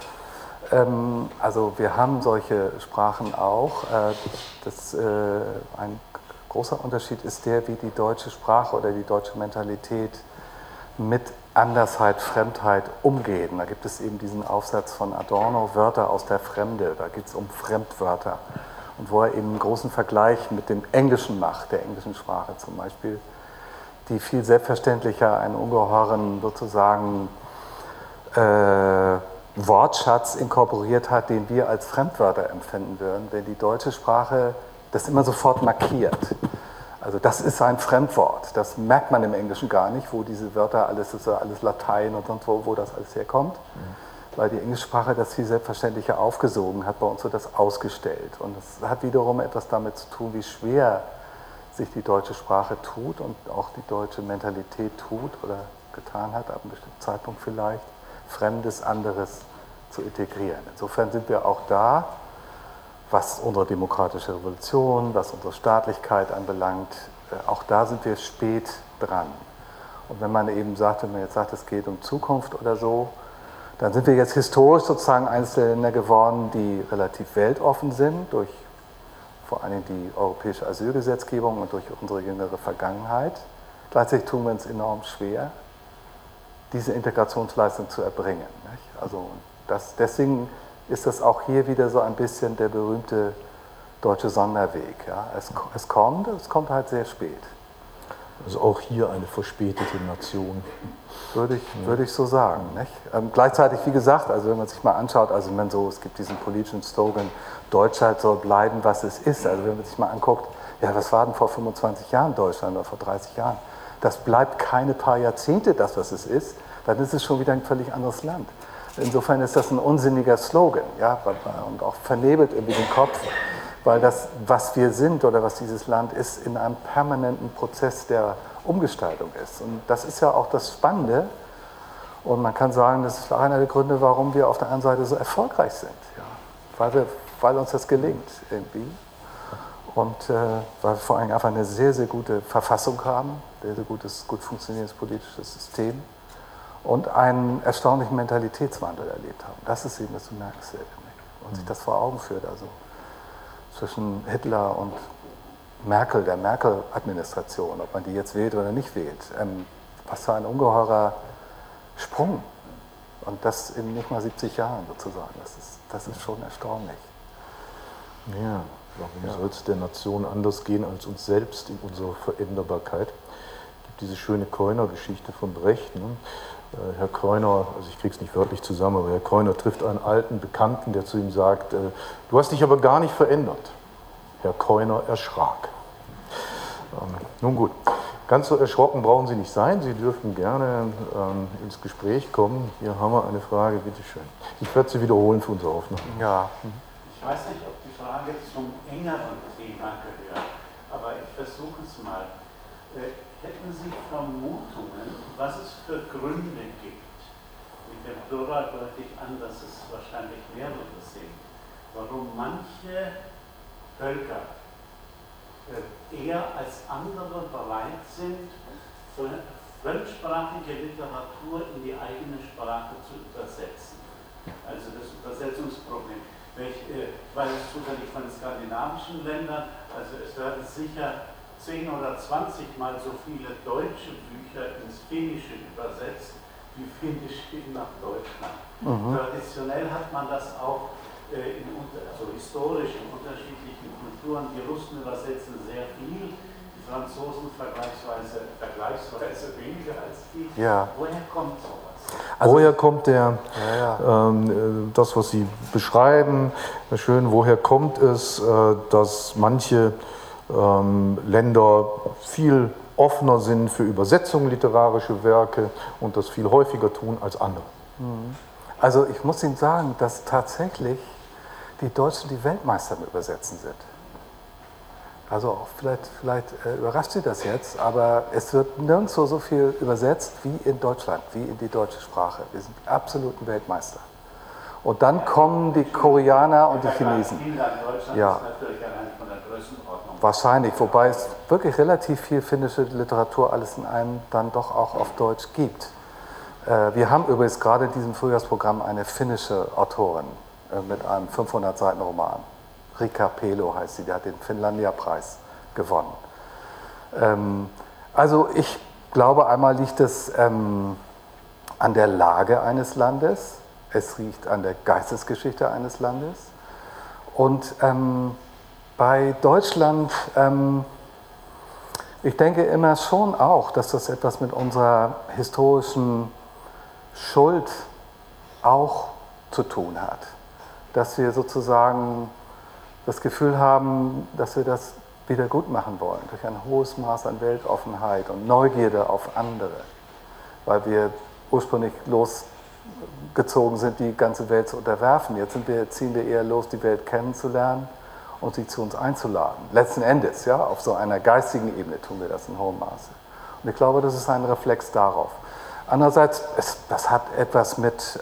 Also wir haben solche Sprachen auch. Ein großer Unterschied ist der, wie die deutsche Sprache oder die deutsche Mentalität mit Andersheit, Fremdheit umgeht. Und da gibt es eben diesen Aufsatz von Adorno, Wörter aus der Fremde. Da geht es um Fremdwörter. Und wo er eben einen großen Vergleich mit dem Englischen macht, der englischen Sprache zum Beispiel, die viel selbstverständlicher einen ungeheuren sozusagen Wortschatz inkorporiert hat, den wir als Fremdwörter empfinden würden, wenn die deutsche Sprache das immer sofort markiert. Also das ist ein Fremdwort, das merkt man im Englischen gar nicht, wo diese Wörter, alles ist alles Latein und sonst wo das alles herkommt, weil die englische Sprache das viel selbstverständlicher aufgesogen hat, bei uns so das ausgestellt. Und das hat wiederum etwas damit zu tun, wie schwer sich die deutsche Sprache tut und auch die deutsche Mentalität tut oder getan hat, ab einem bestimmten Zeitpunkt vielleicht, Fremdes, anderes zu integrieren. Insofern sind wir auch da, was unsere demokratische Revolution, was unsere Staatlichkeit anbelangt, auch da sind wir spät dran. Und wenn man eben sagt, wenn man jetzt sagt, es geht um Zukunft oder so, dann sind wir jetzt historisch sozusagen eines der Länder geworden, die relativ weltoffen sind, durch vor allem die europäische Asylgesetzgebung und durch unsere jüngere Vergangenheit. Gleichzeitig tun wir uns enorm schwer, diese Integrationsleistung zu erbringen. Nicht? Also deswegen ist das auch hier wieder so ein bisschen der berühmte deutsche Sonderweg. Ja? Es kommt halt sehr spät. Also auch hier eine verspätete Nation. Würde ich so sagen. Nicht? Gleichzeitig, wie gesagt, also wenn man sich mal anschaut, also es gibt diesen politischen Slogan, Deutschland soll bleiben, was es ist. Also wenn man sich mal anguckt, ja, was war denn vor 25 Jahren Deutschland oder vor 30 Jahren? Das bleibt keine paar Jahrzehnte das, was es ist, dann ist es schon wieder ein völlig anderes Land. Insofern ist das ein unsinniger Slogan, ja, und auch vernebelt irgendwie den Kopf, weil das, was wir sind oder was dieses Land ist, in einem permanenten Prozess der Umgestaltung ist. Und das ist ja auch das Spannende. Und man kann sagen, das ist einer der Gründe, warum wir auf der einen Seite so erfolgreich sind. Ja, weil uns das gelingt irgendwie. Und weil wir vor allem einfach eine sehr, sehr gute Verfassung haben, sehr, sehr gut funktionierendes politisches System und einen erstaunlichen Mentalitätswandel erlebt haben. Das ist eben das Bemerkenswerte. Und sich das vor Augen führt, also zwischen Hitler und Merkel, der Merkel-Administration, ob man die jetzt wählt oder nicht wählt. Was für ein ungeheurer Sprung. Und das in nicht mal 70 Jahren sozusagen. Das ist schon erstaunlich. Ja, warum soll es der Nation anders gehen als uns selbst in unserer Veränderbarkeit? Es gibt diese schöne Keuner-Geschichte von Brecht. Ne? Herr Keuner, also ich krieg's nicht wörtlich zusammen, aber Herr Keuner trifft einen alten Bekannten, der zu ihm sagt, du hast dich aber gar nicht verändert. Herr Keuner erschrak. Nun gut, ganz so erschrocken brauchen Sie nicht sein, Sie dürfen gerne ins Gespräch kommen. Hier haben wir eine Frage, bitteschön. Ich werde sie wiederholen für unsere Aufnahme. Ja. Ich weiß nicht, ob die Frage zum engeren Thema gehört, aber ich versuche es mal. Hätten Sie Vermutungen, was es für Gründe gibt, mit dem Plural deutlich an, dass es wahrscheinlich mehrere sind, warum manche Völker eher als andere bereit sind, fremdsprachige Literatur in die eigene Sprache zu übersetzen? Also das Übersetzungsproblem. Ich weiß es zufällig von den skandinavischen Ländern, also es werden sicher 10 oder 20 Mal so viele deutsche Bücher ins Finnische übersetzt, wie Finnisch nach Deutschland. Traditionell hat man das auch historisch in unterschiedlichen Kulturen. Die Russen übersetzen sehr viel, die Franzosen vergleichsweise weniger als die. Ja. Woher kommt sowas? Also, woher kommt das, was Sie beschreiben, schön, woher kommt es, dass manche Länder viel offener sind für Übersetzungen literarische Werke und das viel häufiger tun als andere? Also ich muss Ihnen sagen, dass tatsächlich die Deutschen die Weltmeister im Übersetzen sind. Also vielleicht überrascht Sie das jetzt, aber es wird nirgendwo so viel übersetzt wie in Deutschland, wie in die deutsche Sprache. Wir sind die absoluten Weltmeister. Und dann kommen die Koreaner und die Chinesen. Ja, wahrscheinlich, wobei es wirklich relativ viel finnische Literatur alles in einem dann doch auch auf Deutsch gibt. Wir haben übrigens gerade in diesem Frühjahrsprogramm eine finnische Autorin mit einem 500-Seiten-Roman. Rika Pelo heißt sie, die hat den Finlandia-Preis gewonnen. Also ich glaube, einmal liegt es an der Lage eines Landes, es liegt an der Geistesgeschichte eines Landes und bei Deutschland, Ich denke immer schon auch, dass das etwas mit unserer historischen Schuld auch zu tun hat. Dass wir sozusagen das Gefühl haben, dass wir das wieder gut machen wollen, durch ein hohes Maß an Weltoffenheit und Neugierde auf andere, weil wir ursprünglich losgezogen sind, die ganze Welt zu unterwerfen. Jetzt ziehen wir eher los, die Welt kennenzulernen und sie zu uns einzuladen. Letzten Endes, ja, auf so einer geistigen Ebene tun wir das in hohem Maße. Und ich glaube, das ist ein Reflex darauf. Andererseits, das hat etwas mit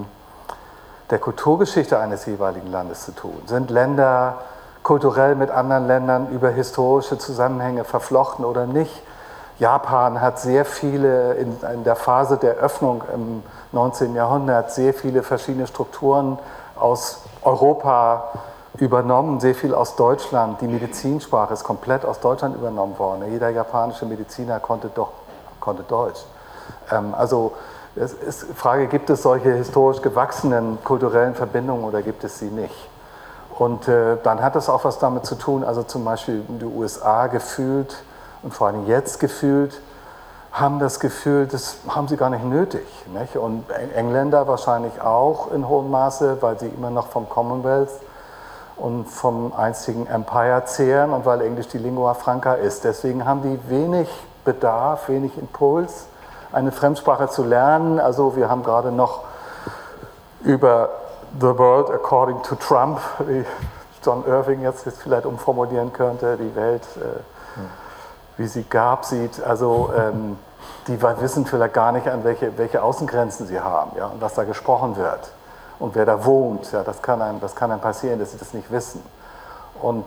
der Kulturgeschichte eines jeweiligen Landes zu tun. Sind Länder kulturell mit anderen Ländern über historische Zusammenhänge verflochten oder nicht? Japan hat sehr viele, in der Phase der Öffnung im 19. Jahrhundert, sehr viele verschiedene Strukturen aus Europa übernommen, sehr viel aus Deutschland. Die Medizinsprache ist komplett aus Deutschland übernommen worden. Jeder japanische Mediziner konnte Deutsch. Also es ist die Frage, gibt es solche historisch gewachsenen kulturellen Verbindungen oder gibt es sie nicht? Und dann hat das auch was damit zu tun, also zum Beispiel die USA gefühlt und vor allem jetzt gefühlt, haben das Gefühl, das haben sie gar nicht nötig. Nicht? Und Engländer wahrscheinlich auch in hohem Maße, weil sie immer noch vom Commonwealth und vom einstigen Empire zehren und weil Englisch die Lingua Franca ist. Deswegen haben die wenig Bedarf, wenig Impuls, eine Fremdsprache zu lernen. Also wir haben gerade noch über The World According to Trump, wie John Irving jetzt vielleicht umformulieren könnte, die Welt, wie sie Gab sieht. Also die wissen vielleicht gar nicht, an welche Außengrenzen sie haben, ja, und was da gesprochen wird und wer da wohnt. Ja, das kann einem passieren, dass sie das nicht wissen. Und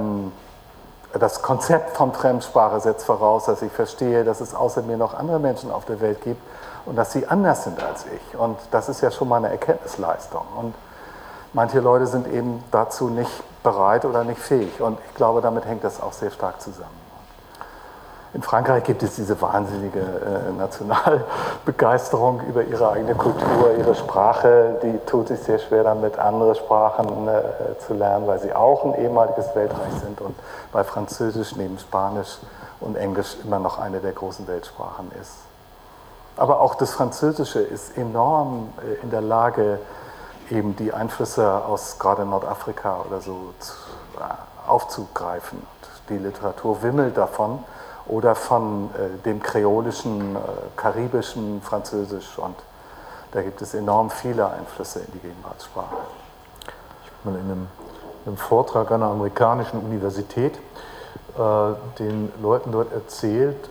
das Konzept von Fremdsprache setzt voraus, dass ich verstehe, dass es außer mir noch andere Menschen auf der Welt gibt und dass sie anders sind als ich. Und das ist ja schon mal eine Erkenntnisleistung. Und manche Leute sind eben dazu nicht bereit oder nicht fähig. Und ich glaube, damit hängt das auch sehr stark zusammen. In Frankreich gibt es diese wahnsinnige Nationalbegeisterung über ihre eigene Kultur, ihre Sprache. Die tut sich sehr schwer damit, andere Sprachen zu lernen, weil sie auch ein ehemaliges Weltreich sind und weil Französisch neben Spanisch und Englisch immer noch eine der großen Weltsprachen ist. Aber auch das Französische ist enorm in der Lage, eben die Einflüsse aus gerade Nordafrika oder so aufzugreifen. Und die Literatur wimmelt davon. Oder von dem kreolischen, karibischen Französisch. Und da gibt es enorm viele Einflüsse in die Gegenwartssprache. Ich habe mal in einem Vortrag an einer amerikanischen Universität den Leuten dort erzählt,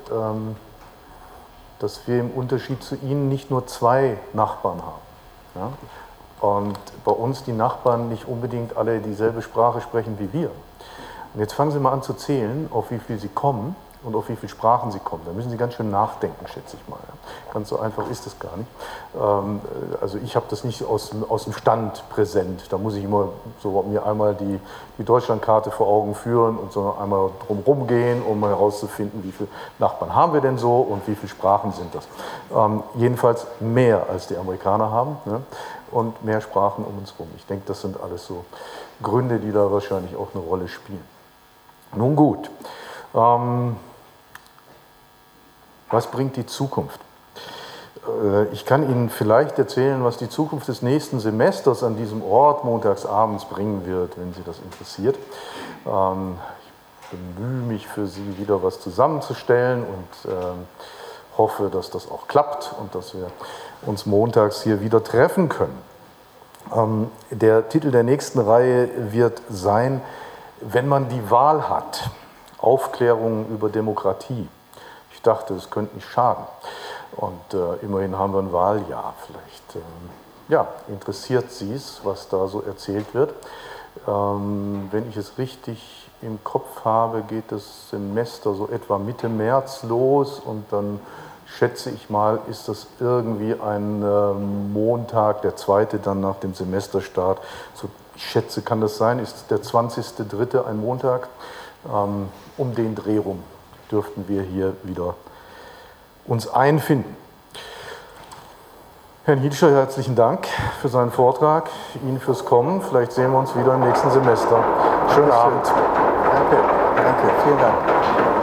dass wir im Unterschied zu ihnen nicht nur zwei Nachbarn haben. Ja? Und bei uns die Nachbarn nicht unbedingt alle dieselbe Sprache sprechen wie wir. Und jetzt fangen Sie mal an zu zählen, auf wie viel Sie kommen. Und auf wie viele Sprachen sie kommen. Da müssen Sie ganz schön nachdenken, schätze ich mal. Ganz so einfach ist das gar nicht. Also ich habe das nicht aus dem Stand präsent. Da muss ich immer so mir einmal die Deutschlandkarte vor Augen führen und so einmal drumherum gehen, um mal herauszufinden, wie viele Nachbarn haben wir denn so und wie viele Sprachen sind das. Jedenfalls mehr als die Amerikaner haben, ne? Und mehr Sprachen um uns herum. Ich denke, das sind alles so Gründe, die da wahrscheinlich auch eine Rolle spielen. Nun gut. Was bringt die Zukunft? Ich kann Ihnen vielleicht erzählen, was die Zukunft des nächsten Semesters an diesem Ort montagsabends bringen wird, wenn Sie das interessiert. Ich bemühe mich für Sie, wieder was zusammenzustellen und hoffe, dass das auch klappt und dass wir uns montags hier wieder treffen können. Der Titel der nächsten Reihe wird sein, wenn man die Wahl hat, Aufklärung über Demokratie. Ich dachte, es könnte nicht schaden. Und immerhin haben wir ein Wahljahr. Vielleicht interessiert Sie es, was da so erzählt wird. Wenn ich es richtig im Kopf habe, geht das Semester so etwa Mitte März los und dann schätze ich mal, ist das irgendwie ein Montag, der zweite dann nach dem Semesterstart. So, ich schätze, kann das sein, ist der 20.03. ein Montag? Um den Dreh rum dürften wir hier wieder uns einfinden. Herrn Hietscher, herzlichen Dank für seinen Vortrag, Ihnen fürs Kommen. Vielleicht sehen wir uns wieder im nächsten Semester. Schönen Abend. Danke, vielen Dank.